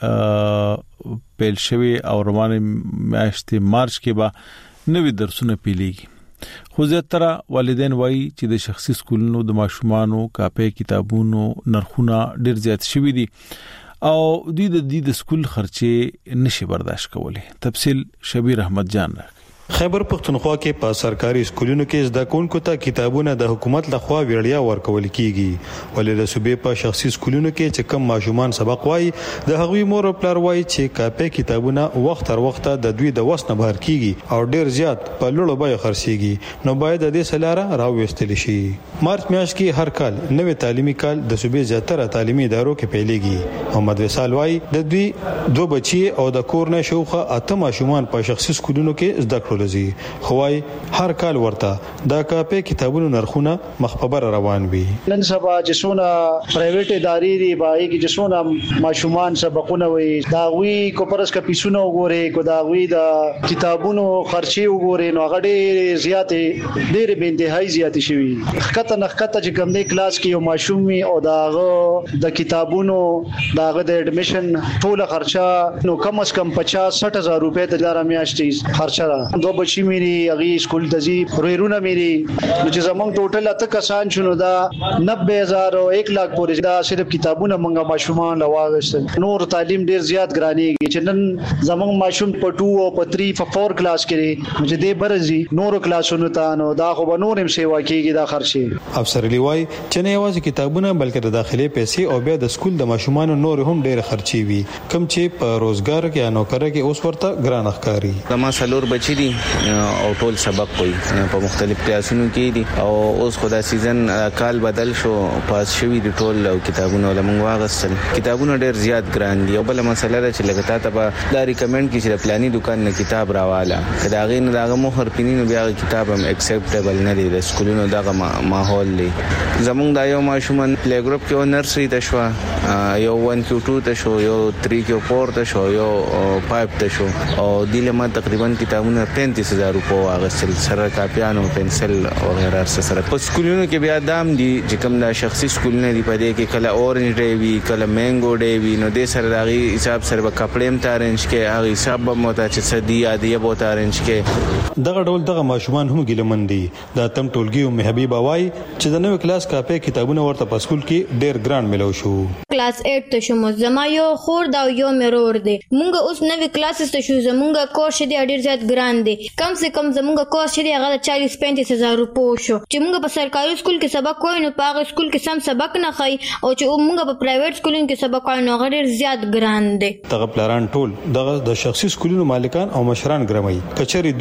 Speaker 1: پیل شوی او روانه میاشتې مارچ کې به نوې درسونه پیلېږي. خو زیاتره والدین وایي چې د شخصي سکولونو د ماشومانو کاپي کتابونو نرخونه ډیر زیات شوي دي او دوی د دې د سکول خرچې نشي برداشت کولای. تفصیل شبیر احمد جان راکړي.
Speaker 4: خیبر پختونخوا کې په سرکاري سکولونو کې زده کوونکو ته کتابونه د حکومت لخوا ویړیا ورکول کیږي، ولې د صوبې په شخصي سکولونو کې چې کم ماشومان سبق وایي د هغوی مور او پلار وایي چې کاپي کتابونه وخت تر وخته د دوی د وس نه بهر کیږي او ډیر زیات په لوړو بیه خرڅيږي، نو باید د دې سلاره راوېستل شي. مارچ میاشت کې هر کال نوې تعلیمي کال د صوبې زیاتره تعلیمي ادارو کې پیلېږي. محمد وصال وایي د دوی دوه بچي او د کور نه شوخه اته ماشومان په شخصي سکولونو کې زده کړل لزی، خوای هر کال ورته دا کاپي کتابونو نرخونه مخبر روان وي.
Speaker 9: نن سبا جسونه پرایویټ ادارې دی بای کی جسونه ماشومان سبقونه وي دا وی کو پرس کا پیسونه وګوري کو دا وی دا کتابونو خرچي وګوري نو غړي زیاتې ډېر به انتهایی زیاتې شوی. خطه نخته چې کوم دی کلاس کې یو ماشوم وي او داغه د کتابونو داغه د اډمیشن ټول خرچه نو کم از کم پچاس سټ هزار روپے ته لاره میاشتې خرچه. دو بچی میری اغي سکول تزي رويرونه میری نو چې زمونږ ټوټل اته کسان شنو دا نوي هزار او ایک لک پورې دا صرف کتابونه مونږه ماشومان لواغشتل. نور تعلیم ډیر زیات ګرانیږي چې نن زمونږ ماشوم په ټو او په تری په فور کلاس کې چې دې برزي نورو کلاسونو ته نو دا خو به نور هم سیوا کیږي دا خرچه.
Speaker 4: افسر لیوای چې نه یوازې کتابونه بلکې د داخلي پیسې او بیا د سکول د ماشومان نور هم ډیر خرچي وي کم چې په روزګار کې یا نوکر کې اوس ورته ګران ښکاری.
Speaker 11: زما څلور بچی دي او ټول سبق کوي په مختلف کلاسونو کې دي او اوس خدا سیزن کال بدل شو پاس شوی دي ټول او کتابونه لمون واغستل. کتابونه ډیر زیات ګران دي او بل مسله ده چې لګتا ته به دا ریکمند کی چې پلاني دکان نه کتاب راواله کدا غین داغه مخر پینینو بیا کتاب هم اکسپټیبل نه دی د سکولونو دغه ماحول دی. زمونږ د یو ماشومان پلی ګروپ کې نرسري ته شو یو ون کیو ټو ته شو یو تری کیو فور ته شو یو فایو ته شو او دله ما تقریبا کتابونه پینتیس هزار روپو واغستل سره کاپیانو پنسل او غیره سره. په سکولونو کې بیا دام دي چې کوم د شخصي سکولونه دی په دې کې کله اورنج ډے وی کله مینګو ډے وی نو دې سره دغه حساب سره به کپړې م تارنج کې هغه حساب به مو ته چې سدي عادیه به تارنج کې
Speaker 4: دغه ډول دغه ماشومان هم ګلمن دي. دا تم ټولګي او حبیب اوای چې د نوې کلاس کاپي کتابونه ورته په سکول کې ډیر ګران ملو شو.
Speaker 12: کلاس اټ ته شوم زما یو خور دا یو مرور دی مونږ اوس نوې کلاس ته شو زمونږ کورس دی ډیر زیات ګران دی کم سے کم زمونږ کورس دی هغه چالیس پینتیس هزار روپو شو. چې مونږ په سرکاري سکول کې سبق کوی نو په هغه سکول کې سم سبق نه خای او چې مونږ په پرایویټ سکولونو کې سبق کوی نو غیر زیات ګران دی.
Speaker 4: دغه پلان ټول دغه د شخصي سکولونو مالکان او مشران ګرمي کچري دوی وګور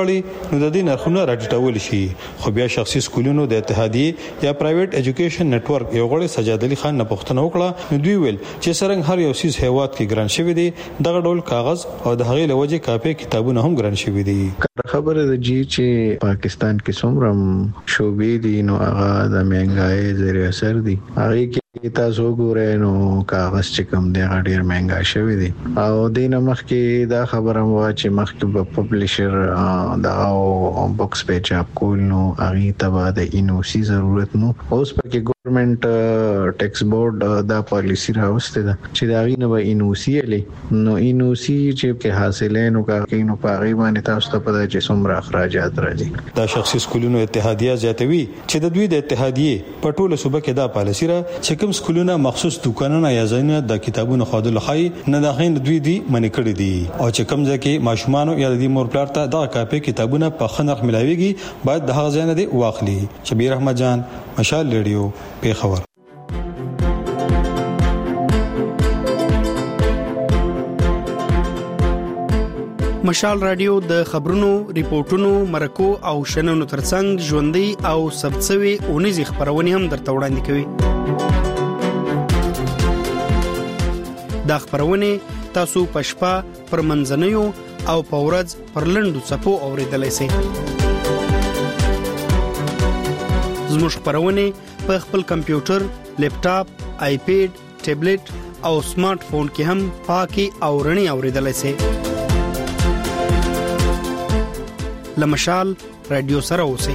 Speaker 4: وغواړي نو د دې نرخونه راټیټول شي. خو بیا شخصي سکولونو د اتحادیه یا پرایویټ ایجوکیشن نتورک یو غړي سجاد علي خان نه پوښتنه وکړه نو دوی ویل چې څنګه هر یو سیس هیواد کې ګران شوی دی دغه ډول کاغذ او د هغې لوجه کاپي کتابونه هم ګران شوی دي.
Speaker 13: خبره ده چې پاکستان کې څومره شوبې دي نو هغه د مهنګای زیر اثر دي. هغه کې تاسو ګورئ نو کاغذ چې کوم دی هغه ډیر مهنګا شوی دی او د نمخ کې دا خبره مو چې مخکې په پبلشر دا او بوکس په چاپ کول نو هغه تبا د انوسی ضرورت نو اوس پکې ګورنمنت ټیکس بورډ دا پالیسی راوسته ده چې دا غي نه انوسی لې نو انوسی چې کې حاصلې نو کا کینو پاغي باندې تاسو ته پته چې څومره اخراجات راځي.
Speaker 4: دا شخصي سکولونو اتحادیه زیاتوي چې د دوی د اتحادیه په ټوله صوبه کې دا پالیسی را چې کوم سکولونه مخصوص دکانونه یا ځایونه د کتابونو خودلو خای نه د غین دوی دی منې کړی دي او چې کوم ځکه ماشومان یا د مور پلار ته د کاپي کتابونه په خنرخ ملاويږي باید د هغه ځای نه دی واخلي. شبیر احمد جان مشال ریډیو پیښور.
Speaker 24: مشال رادیو د خبرونو، ریپورتونو، مرکو او شننو ترڅنګ ژوندۍ او ثبتسوي اونیزي خبرونه هم درته وړاندې کوي. دا خبرونه تاسو په شپه پر منځنیو او په ورځ پر لنډو څپو اوریدلای شئ. زموږ خبرونه په خپل کمپیوټر، لیپټاپ، آیپیډ، ټابلیټ او سمارټ فون کې هم پاکي او رڼي اوریدلای شئ. لمشال رادیو سره اوسئ.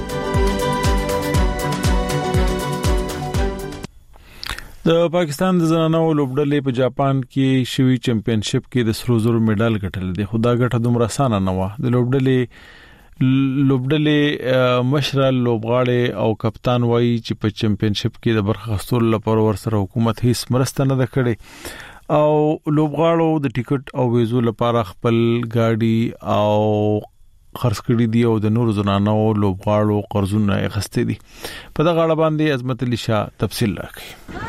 Speaker 1: د پاکستان د زنانو لوبډلې په جاپان کې شوی چمپیونشپ کې د سرو زرو میډال ګټل دي. خدا ګټه دومره اسانه نه و. د لوبډلې لوبډلې مشر لوبغاړي او کپتان وایي چې په چمپیونشپ کې د برخه اخیستلو لپاره ورسره حکومت هیڅ مرسته نه کړې او لوبغاړو د ټیکټ او ویزو لپاره خپل ګاډي او خرڅ کړی دی او د نورو زنانو لوبغاړو قرضونه اخیستي دي. په دغه اړه باندې عظمت علي شاه تفصیل راکړي.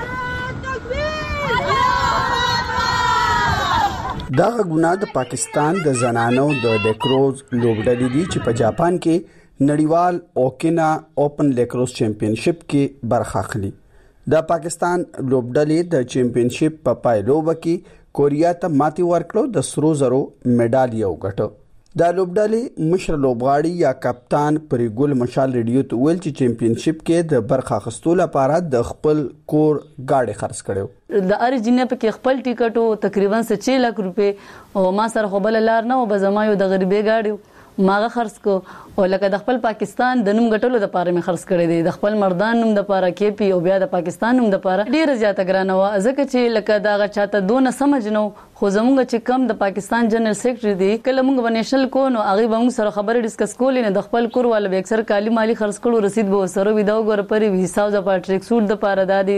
Speaker 14: دا غونه د پاکستان د زنانو د لیکروز لوبډلې دي چې په جاپان کې نړیوال اوکینا اوپن لیکروز چمپیونشپ کې برخه اخلي. د پاکستان لوبډلې د چمپیونشپ په پایلوب کې کوریا ته ماتې ورکړو د سرو زرو میډال یو ګټو. د لوبډلې مشر لوبغاړي یا کپتان پریګل مشال ریډیو ته ویل چې چمپیونشپ کې د برخه اخیستلو لپاره د خپل کور گاډي خرڅ کړو.
Speaker 15: د ارجنه په کې خپل ټیکټو تقریبا څه لک روپے او ما سره خو بل لار نه او بزما یو د غریبي گاډي ماغه خرڅ کو او لکه د خپل پاکستان د نوم غټلو د پاره مې خرڅ کړی دی. د خپل مردان نوم د پاره کې پی او بیا د پاکستان نوم د پاره ډیر زیاته ګرانه و ځکه چې لکه دا غچاته دونه سمج نو خو زمونږ چې کم د پاکستان جنرال سیکریټری دی کله موږ ونیشل کو نو هغه به موږ سره خبرې ډیسکس کولې نه د خپل کور والو به اکثر کالی مالی خرڅ کړو رسید به سره ویدا وګوره پرې حساب د پاتریک سوټ د پاره د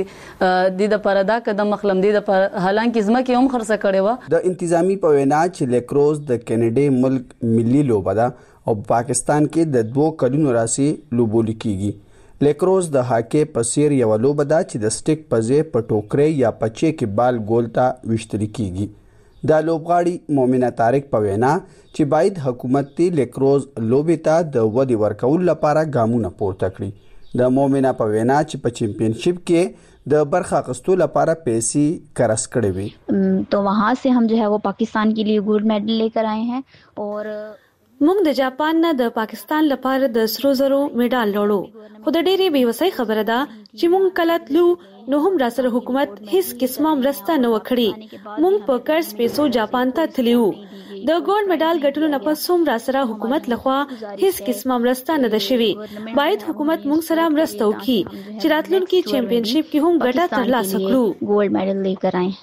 Speaker 15: دې د پاره دا قدم مخلم دی د پاره حالانکه زمکه هم خرڅ کړي و.
Speaker 14: د انتظامی په وینا چې لیکروز د کینیډا ملک ملي لوبه ده او پاکستان کې د دوه کلونو راسي لوبول کیږي. لیکروز د هاکی په سیر یو لوبه ده چې د سټیک په ځای په ټوکرې یا پچې کې بال ګول ته وشتل کیږي. د لوبغاړي مومنه طارق په وینا چې باید حکومت تی لیکروز لوبې ته د ودی ورکول لپاره ګامونه پورته کړي. د مومنه په وینا چې په چمپیونشپ کې د برخه اخیستلو لپاره پیسې قرض کړې وي
Speaker 16: تو وہاں سے ہم جو ہے وہ پاکستان کے لیے گولڈ میڈل لے کر آئے ہیں اور
Speaker 17: موږ د جاپان نه د پاکستان لپاره د سرو زرو میډال لړو. خو د ډېری بیوسۍ خبره ده چې موږ کله تلو نو هم را سره حکومت هیڅ قسمه مرسته نه وکړي. موږ په قرض پیسو جاپان ته تلو. د ګولډ میډال ګټلو نه پس هم را سره حکومت لخوا هیڅ قسمه مرسته نه ده شوی. باید حکومت موږ سره مرسته وکړي چې راتلونکي چمپیونشپ کې هم ګټه ترلاسه کړو.
Speaker 16: ګولډ میډل لیکر آئے.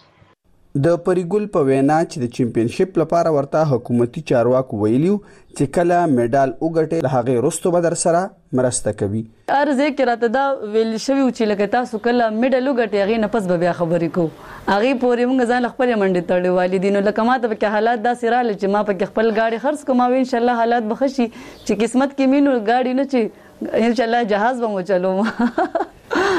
Speaker 14: د پریګل په وینا چې د چمپیونشپ لپاره ورته حکومتي چارواکو ویلیو چې کله میډال وګټي له هغه وروسته به در سره مرسته کوي.
Speaker 15: ارزه کې راته دا ویل شوی چې لکه تاسو کله میډال وګټي هغه نه پس به بیا خبرې کو هغه پورې موږ ځان خپل منډه تړلې والدینو لکه ماته په حالات دا سراله چې ما په خپل گاډي خرڅ کوم او ان شاء الله حالات بخشي چې قسمت کې مينو گاډي نه چې ان شاء الله جهاز به مو چلو.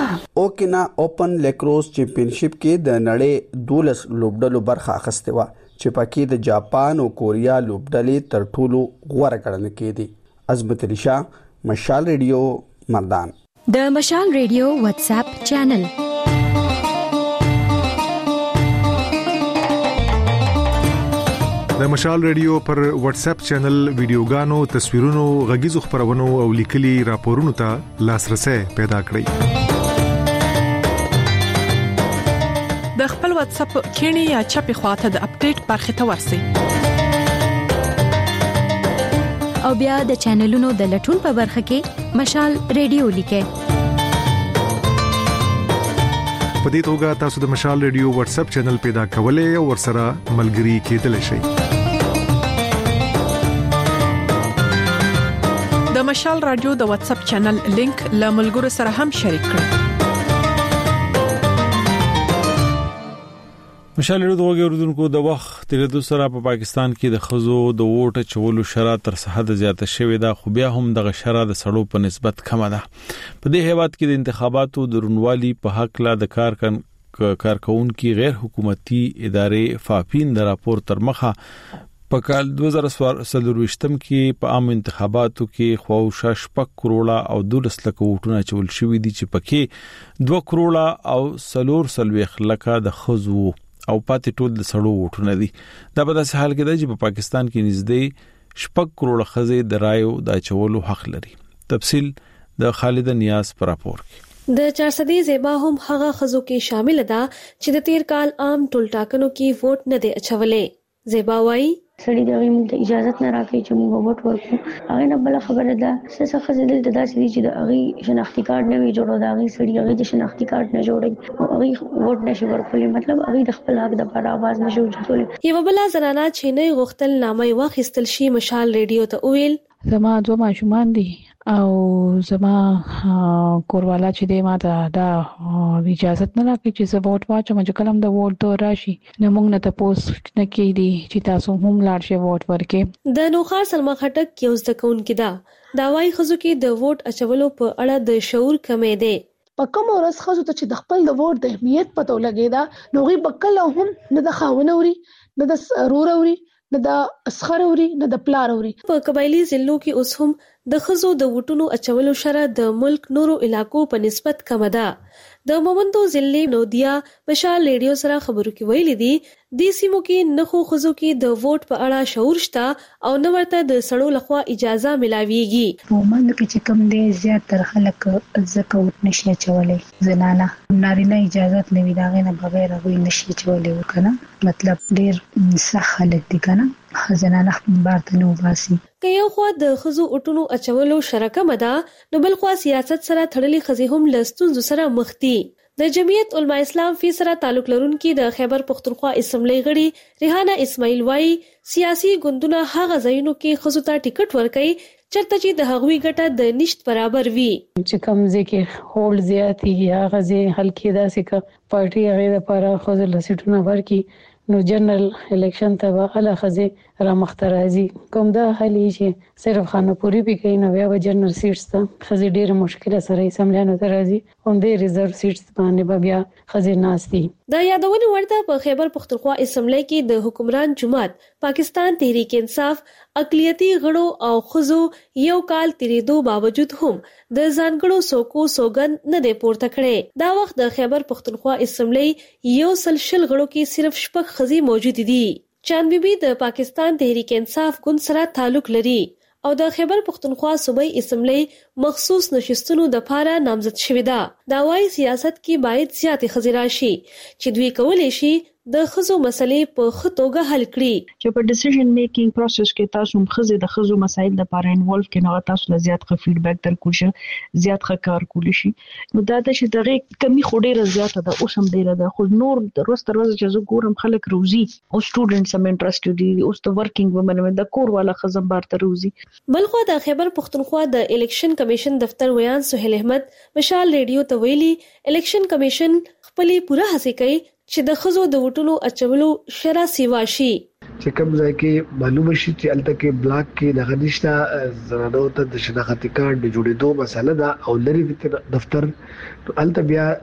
Speaker 14: اوکینا اوپن لیکروز چمپیونشپ کې د نړۍ دولس لوبډلو برخه اخیسته و چې پکې د جاپان او کوریا لوبډلې تر ټولو غوړه ګڼل کېدي. عظمت علي شاه، مشال ریډیو، مردان.
Speaker 3: د مشال ریډیو واتس اپ چینل.
Speaker 5: د مشال ریډیو پر واتس اپ چینل ویډیوګانو، تصویرونو، غږیزو خبرونو او لیکلي راپورونو ته لاسرسي پیدا کړئ.
Speaker 18: د خپل واتس اپ کینی یا چپی خواته د اپډیټ برخه ته ورسئ.
Speaker 3: او بیا د چینلونو د لټون په برخه کې مشال ریډیو لیکئ.
Speaker 5: په دې توګه تاسو د مشال ریډیو واتس اپ چینل پیدا کولای او ورسره ملګري کېدلی شئ.
Speaker 18: د مشال رادیو د واتس اپ چینل لینک له ملګرو سره هم شریک کړئ.
Speaker 1: مشال ریډیو د وګړو د وخت تیریدو سره په پاکستان کې د خزو د ووټ چولو شرایط تر حد زیاته شوې ده، خو بیا هم د شرایط د سړو په نسبت کم ده. په دې هیواد کې د انتخاباتو د رونوالي په حق لا د کار کارکون کې غیر حکومتي ادارې فاپین د راپور تر مخه په کال دوه زره څلرويشتم کې په عام انتخاباتو کې خواوشا شپږ کروڑه او دولس لک ووټونه چول شوې دي، چې پکې دوه کروڑه او څلور سلويخ لک د خزو او پاتې ټول د سړو ووټونه دي. دا په داسې حال کې ده چې په پاکستان کې نږدې شپږ کروڑه خزې د رایو د چولو حق لري. تفصیل د خالد نیاز پر راپور کې.
Speaker 17: د چارصدي زیبا هم هغه خزو کې شامل ده چې د تیر کال عام ټول ټاکنو کې ووټ نه دی اچولې. زیبا وايي
Speaker 19: سړي د موږ ته اجازه نه راکړي چې موږ ووټ ورکړو. هغه نه بل خبره ده څه څه خزې دلته داسې دي چې د هغه شناختی کارت نه وي جوړو، دا هغه سړي هغه د شناختی کارت نه جوړي او هغه ووټ نشي ورکولای، مطلب هغه د خپل حق د لپاره आवाज نشي ورکولای.
Speaker 17: یو بل زنانه چې نه غوښتل نامه واخیستل شي مشال ریډیو ته ویل
Speaker 20: زما دوه ماشومان دي او زما کوروالا چې دی ما ته دا اجازه نه راکړي چې زه ووټ واچوم، چې کلم د ووټ دور راشي نو موږ نه تاسو نه کېدی چې تاسو هم لاړ شئ ووټ ورکې.
Speaker 17: د نوخار سلمہ خټک یو ځکه کوونکی دا دا وايي خزو کې د ووټ اچولو په اړه د شعور کمې دی.
Speaker 21: په کوم ورځ خزو ته چې د خپل د ووټ د اهمیت پته ولګیدا نو غي بکل هم نه د خاونوري نه د روروري نه د اسخروري نه د پلاروري.
Speaker 17: په قبایلی ضلعو کې اوس هم د خزو د ووټونو اچولو شرح د ملک نورو علاقو په نسبت کم ده. د مومندو ضلع نودیا مشال ریډیو سره خبرو کې ویلي دي د سیمو کې نخو خزو کې د ووټ په اړه شعور شته او نو ورته د سړو لخوا اجازه ملاويږي.
Speaker 23: مومند کې چې کم دي زیات تر خلک ځکه وټ نشي چولې، زنانه نارینه اجازه نه وي دا غنه بغیر غوي نشي چولې وکنه، مطلب ډیر صح خلک دي کنه زنانه بارته نو باسي.
Speaker 17: که یو خوا د خزو اټونو اچولو شرکه مده نو بل خوا سیاست سره تړلې خزي هم لستونزو سره مخ دي. د جمعیت علماء اسلام فی سره تعلق لرونکي د خیبر پختونخوا اسمبلی غړي ریحانه اسماعیل وايي سیاسي ګوندونه هغه ځایونو کې خزو ته ټیکټ ورکړي چرته چې د هغوی ګټه د نشټ برابر وي.
Speaker 20: چې کوم ځکه هول زیاتی هغه ځای حل کېدا سکه پارټي هغه لپاره خزو لسټونه ورکي نو جنرال الیکشن ته واخله خزه را مخترازي کوم دا حالي چې صرف خانه پوری به کین نو بیا جنرال سیټس ته خزه ډیره مشکله سره سملانو ته راځي هم د ریزرو سیټس باندې بیا خزه ناشتي.
Speaker 17: دا یادونه ورته په خیبر پختونخوا اسمبلی کې د حکمران جماعت پاکستان تحریک انصاف اقلیتی غړو او خزو یو کال تیریدو باوجود هم د ځانګړو سوکو سوګند نه دی پورته کړي. دا وخت د خیبر پختونخوا اسمبلی یو سلشل غړو کې صرف شپږ خزي موجود دي. چاند بیبي د پاکستان تحریک انصاف ګوند سره تعلق لري او د خیبر پختونخوا صوبایي اسمبلی مخصوص نشستونو د پاره نامزد شوې ده. دا وايي سیاست کې باید زیاتې خزي راشي چې دوی کولای شي د خزو مسلې په خطوګه حل کړي.
Speaker 27: چې په ډیسیژن میکینګ پروسس کې تاسو هم خزي د خزو مسایل د پاره انوالو کې نو تاسو له زیات ښه فیډبیک درکول شي، زیات ښه کار کولی شي. نو دا د چې دغه کمی خو ډیره زیاته ده اوس هم ډیره ده، خو نور د روز تر ورځې چې زه ګورم خلک روزي او سټوډنټس هم انټرېستډ دي، اوس د ورکینګ ومن د کور والا خزم بارته روزي.
Speaker 17: بلخو د خیبر پختونخوا د الیکشن کمیشن دفتر ویان سہیل احمد مشال ریډیو ته ویلي الیکشن کمیشن خپلې پوره هڅه کوي چې د خزو د وټونو اچولو شرع سیوا شي.
Speaker 28: چې کوم ځای کې معلومه شي چې الته کې بلاک کې د غنښت زنانو ته د شناختی کارت د جوړېدو مسله ده او لري د دفتر الته بیا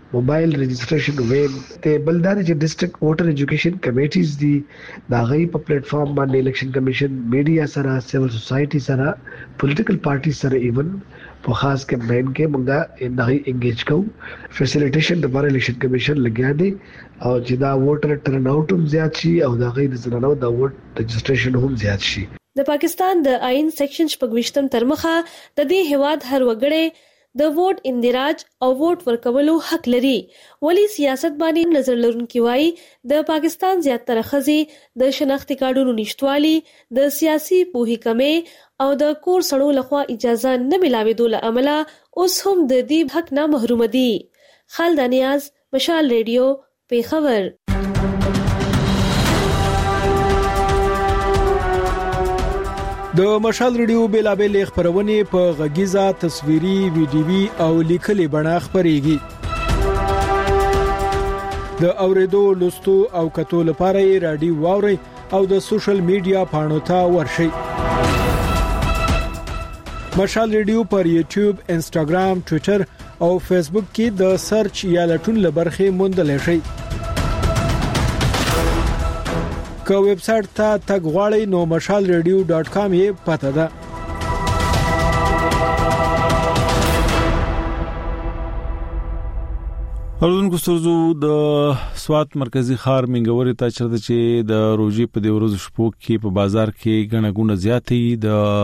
Speaker 28: موبایل رجسټریشن وین ته بلدار چې ډیسټریکټ ووټر ایجوکیشن کمیټیز دي دا غي په پلیټ فارم باندې الیکشن کمیشن میډیا سره سیول سوسایټي سره پولیټیکل پارټي سره ایون په خاص کمپاین کې موږ دغه انګیج کوو. فیسیلیټیشن د بار الیکشن کمیشن لګیا دی او چې دا ووټر ټرن اوټ هم زیات شي او دغه د زنانو د ووټ رجسټریشن هم زیات شي.
Speaker 17: د پاکستان د آئین سیکشن شپږ تر مخه د دې هواد هر وګړي د ووټ اندراج او ووټ ورکولو حق لري. ولی سیاست باندې نظر لرونکي وایي د پاکستان زیاتره ښځې د شناختی کارډونو نشټوالي، د سیاسي پوهې کمې او د کور سړو لخوا اجازه نه ملاوېدو له امله اوس هم د دې حق نه محروم دي. خالد نیاز، مشال ریډیو، پیښور.
Speaker 2: د مشال ریډیو بیلابل خبرونه په غږیزه، تصویري، ویډیوي او لیکلي بڼه خبريږي. د اوریدو، لوستو او کتو لپاره رادیو واوري او د سوشل میډیا پاڼو ته ورشي. مشال ریډیو پر یوټیوب، انسټاګرام، ټوئیټر او فیسبوک کې د سرچ یا لټون لبرخه موندل شي. که ویب سټ ته تګ غواړئ نو مشال ریډیو ډاٹ کام یې پته ده.
Speaker 1: اردن کوسترزو د سوات مرکزی ښار منګوري ته چرته چې د روزي په دی ورځ شپو کې په بازار کې غنه غونه زیاتې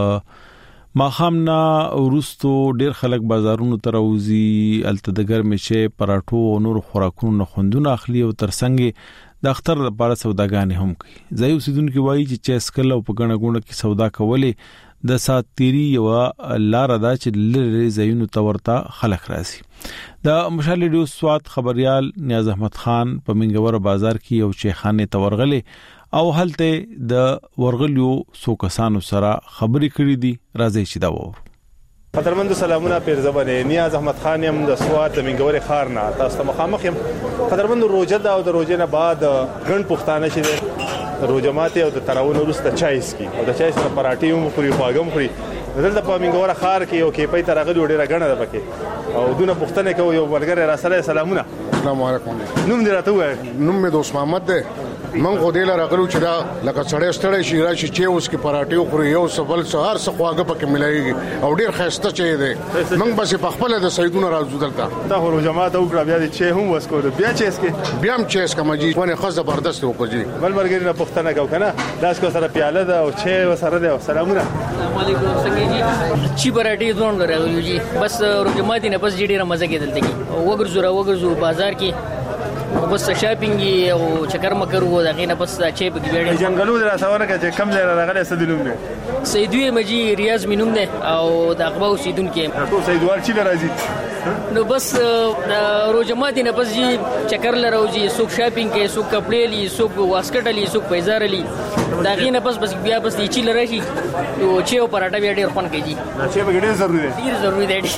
Speaker 1: د ماخامنا ورستو ډیر خلک بازارونو ته راوځي، الته د ګرمه شي پراټو او نور خوراکونو خوندونه اخلي او ترڅنګ د اختر لپاره سوداګانې هم کوي. ځای اوسیدونکو وایي چې چسکل او په غنه غونه کې سودا کولې د ساتيري یو لار ده چې لری زینو تورته خلک راځي. د مشال ریډیو سوات خبريال نیاز احمد خان په منګور بازار کې یو چیخانه تورغله او هلته د ورغلیو سو کسانو سره خبرې کړې دي. راځي چې دا وو.
Speaker 6: قدرمند سلامونه پیر زبانه نیاز احمد خان يم د سوات منګور خار نه تاسو ته مخامخ يم. قدرمند روزه دا او د روزه نه بعد غن پښتانه شي روزه ماته او د تراون ورسته چایس کی او د چایس په پراټي هم خوري خواګم خوري دلته په منګور خار کې یو کې پي ترغلي ډیره غنه ده پکې او دونه پښتنه کوي یو ورګره را سره سلامونه.
Speaker 7: السلام علیکم.
Speaker 6: نوم دې راته وای؟
Speaker 7: نوم مې دوست محمد ده. من خو دې لاره غلو چې دا لکه سړی ستړی شي راشي چې اوس کې پراټي خوري یو سفل سهار څه خواګه پکې ملایږي او ډیر خسته چي دي. من بس په خپل د سیدونو راځو دلته
Speaker 6: دا خو جماعت او بیا دې چې هم وسکو بیا چې اسکه
Speaker 7: بیا هم چې اسکه مجي ونه خو زبردست وکړي
Speaker 6: بل مرګ نه پښتنه کو کنه لاس کو سره پیاله ده او چې وسره ده. سلامونه.
Speaker 8: السلام علیکم. څنګه جی چی پراټي ځون غراوي جی بس روجماتي نه بس ډیره مزه کې دلته کې وګرځو را وګرځو بازار کې بس شاپینګ او چکر مکر وو دغه نه بس چې په ګډه
Speaker 6: جنگلو دراسونه کې کم ځای راغله سدلوم نه
Speaker 8: سیدوی مجي ریاض مینوم نه او د اقبا سیدون کې
Speaker 6: ټول سیدوار چې راځي
Speaker 8: نو بس روجماتي نه بس جی چکر لروځي سوق شاپینګ کې سوق کپڑے لی سوق واسکټ لی سوق پیزار لی دغه نه بس بس بیا بس چې لرشي نو چې او پراټا بیا ډیر فن کوي
Speaker 6: چې به ډیر ضروري دی
Speaker 8: ډیر ضروري دی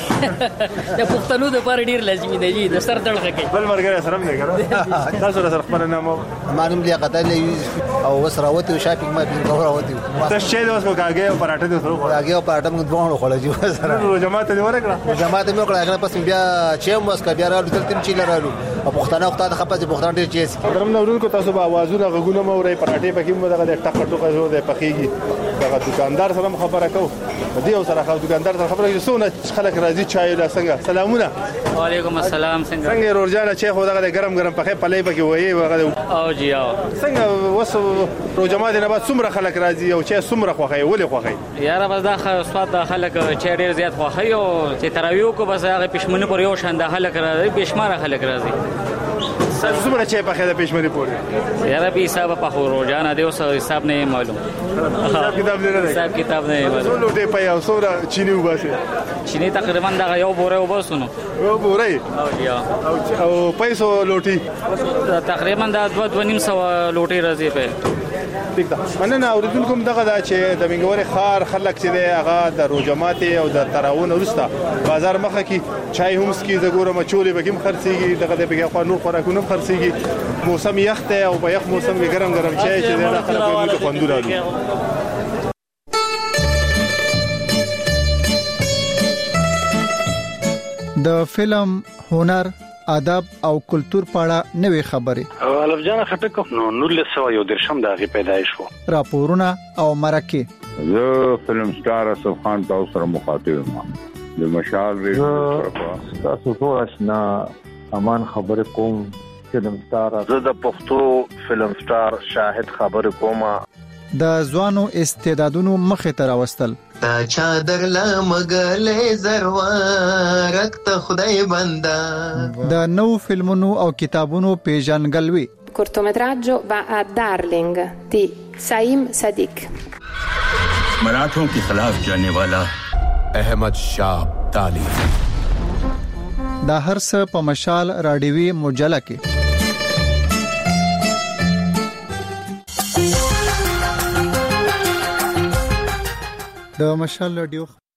Speaker 8: د پښتنو د پر ډیر لازمي دی د سر دړه کوي
Speaker 6: بل مرګره سره نه کنه تاسو سره خپل نام
Speaker 10: معلوم دی قتل او وسراوتی شاپینګ ما بین غوراوتی
Speaker 6: تاسو چې اوس کو کاګه او پراټا دې سره
Speaker 10: کاګه او پراټا موږ دوه خړل جو
Speaker 6: سره جماعت دې ورکړه
Speaker 10: جماعت مې وکړه پس بیا چې موږ کا بیا رالو تل تم چې لرالو او پښتنه وخت د خپل پښتنه ډیر چیز
Speaker 6: درم نورون کو تاسو به आवाजونه غوونه موري پراټې پکې مو دغه ټک ټک زو د پخېږي دغه دکاندار سره خبره کو دی او سره خو دکاندار سره خبره سونه خلک راځي چای لا څنګه. سلامونه.
Speaker 8: وعلیکم السلام. څنګه
Speaker 6: څنګه روزانه چې خو دغه ګرم ګرم پخې پلې پکې وایي وغه
Speaker 8: او جی او
Speaker 6: څنګه وسو روزمات نه بعد څومره خلک راځي او چې څومره خوخي ولې خوخي
Speaker 8: یاره بس دا سواد خلک چې ډیر زیات خوخي او چې تراویو کو بس هغه پښمنه پر یو شان د خلک راځي بشمار خلک راځي
Speaker 6: څومره چې په خاله پښمنه پورې
Speaker 8: یاره به حساب په خو روزانه دی اوس حساب نه معلوم
Speaker 6: حساب کتاب نه دی
Speaker 8: حساب کتاب نه معلوم
Speaker 6: ټول دې په یو سوره چینی وباسي
Speaker 8: چینی تقریبا دا یو بوره وباسونو
Speaker 6: یو بوره
Speaker 8: او یا
Speaker 6: او پیسو لوټي
Speaker 8: تقریبا دا دوه دوه نیم سو لوټي راځي په
Speaker 6: ټیک ده. مننه اوریدونکو دغه دا چې د منګوري خار خلک چې دی هغه د روجمات او د تراون ورسته بازار مخه کې چای همس کې د ګوره مچولې بګم خرڅيږي دغه د بګه خو نور خوراکونه خرڅيږي موسم یخ ته او په یخ موسم کې ګرم ګرم چای چې دی خلک په خوندو راځي.
Speaker 22: د فلم، هنر
Speaker 4: ادب او کلچر په اړه نوې خبرې.
Speaker 9: الف جان خټک نو نولس سو یو درشم د غي پیدایش وو.
Speaker 4: راپورونه او مرکه.
Speaker 11: زه فلم سٹار اسف خان تاسو سره مخاطب یم. د مشال ریډیو
Speaker 12: تاسو ټول آشنا امان خبره کوم. فلم سٹار
Speaker 13: زه د پښتو فلم سٹار شاهد خبر کوم.
Speaker 4: د ځوانو استعدادونو مخه تر واستل.
Speaker 22: تا چا درلا مګلې زروارک ته خدای بندا.
Speaker 4: د نو فلمونو او کتابونو پیژنګلوي.
Speaker 25: cortometraggio va a Darling di Saim Sadiq.
Speaker 26: मराठों के खिलाफ जाने वाला अहमद शाह ताली.
Speaker 4: دا هر څه په مشال رادیوي مجله کې. د مشال رادیو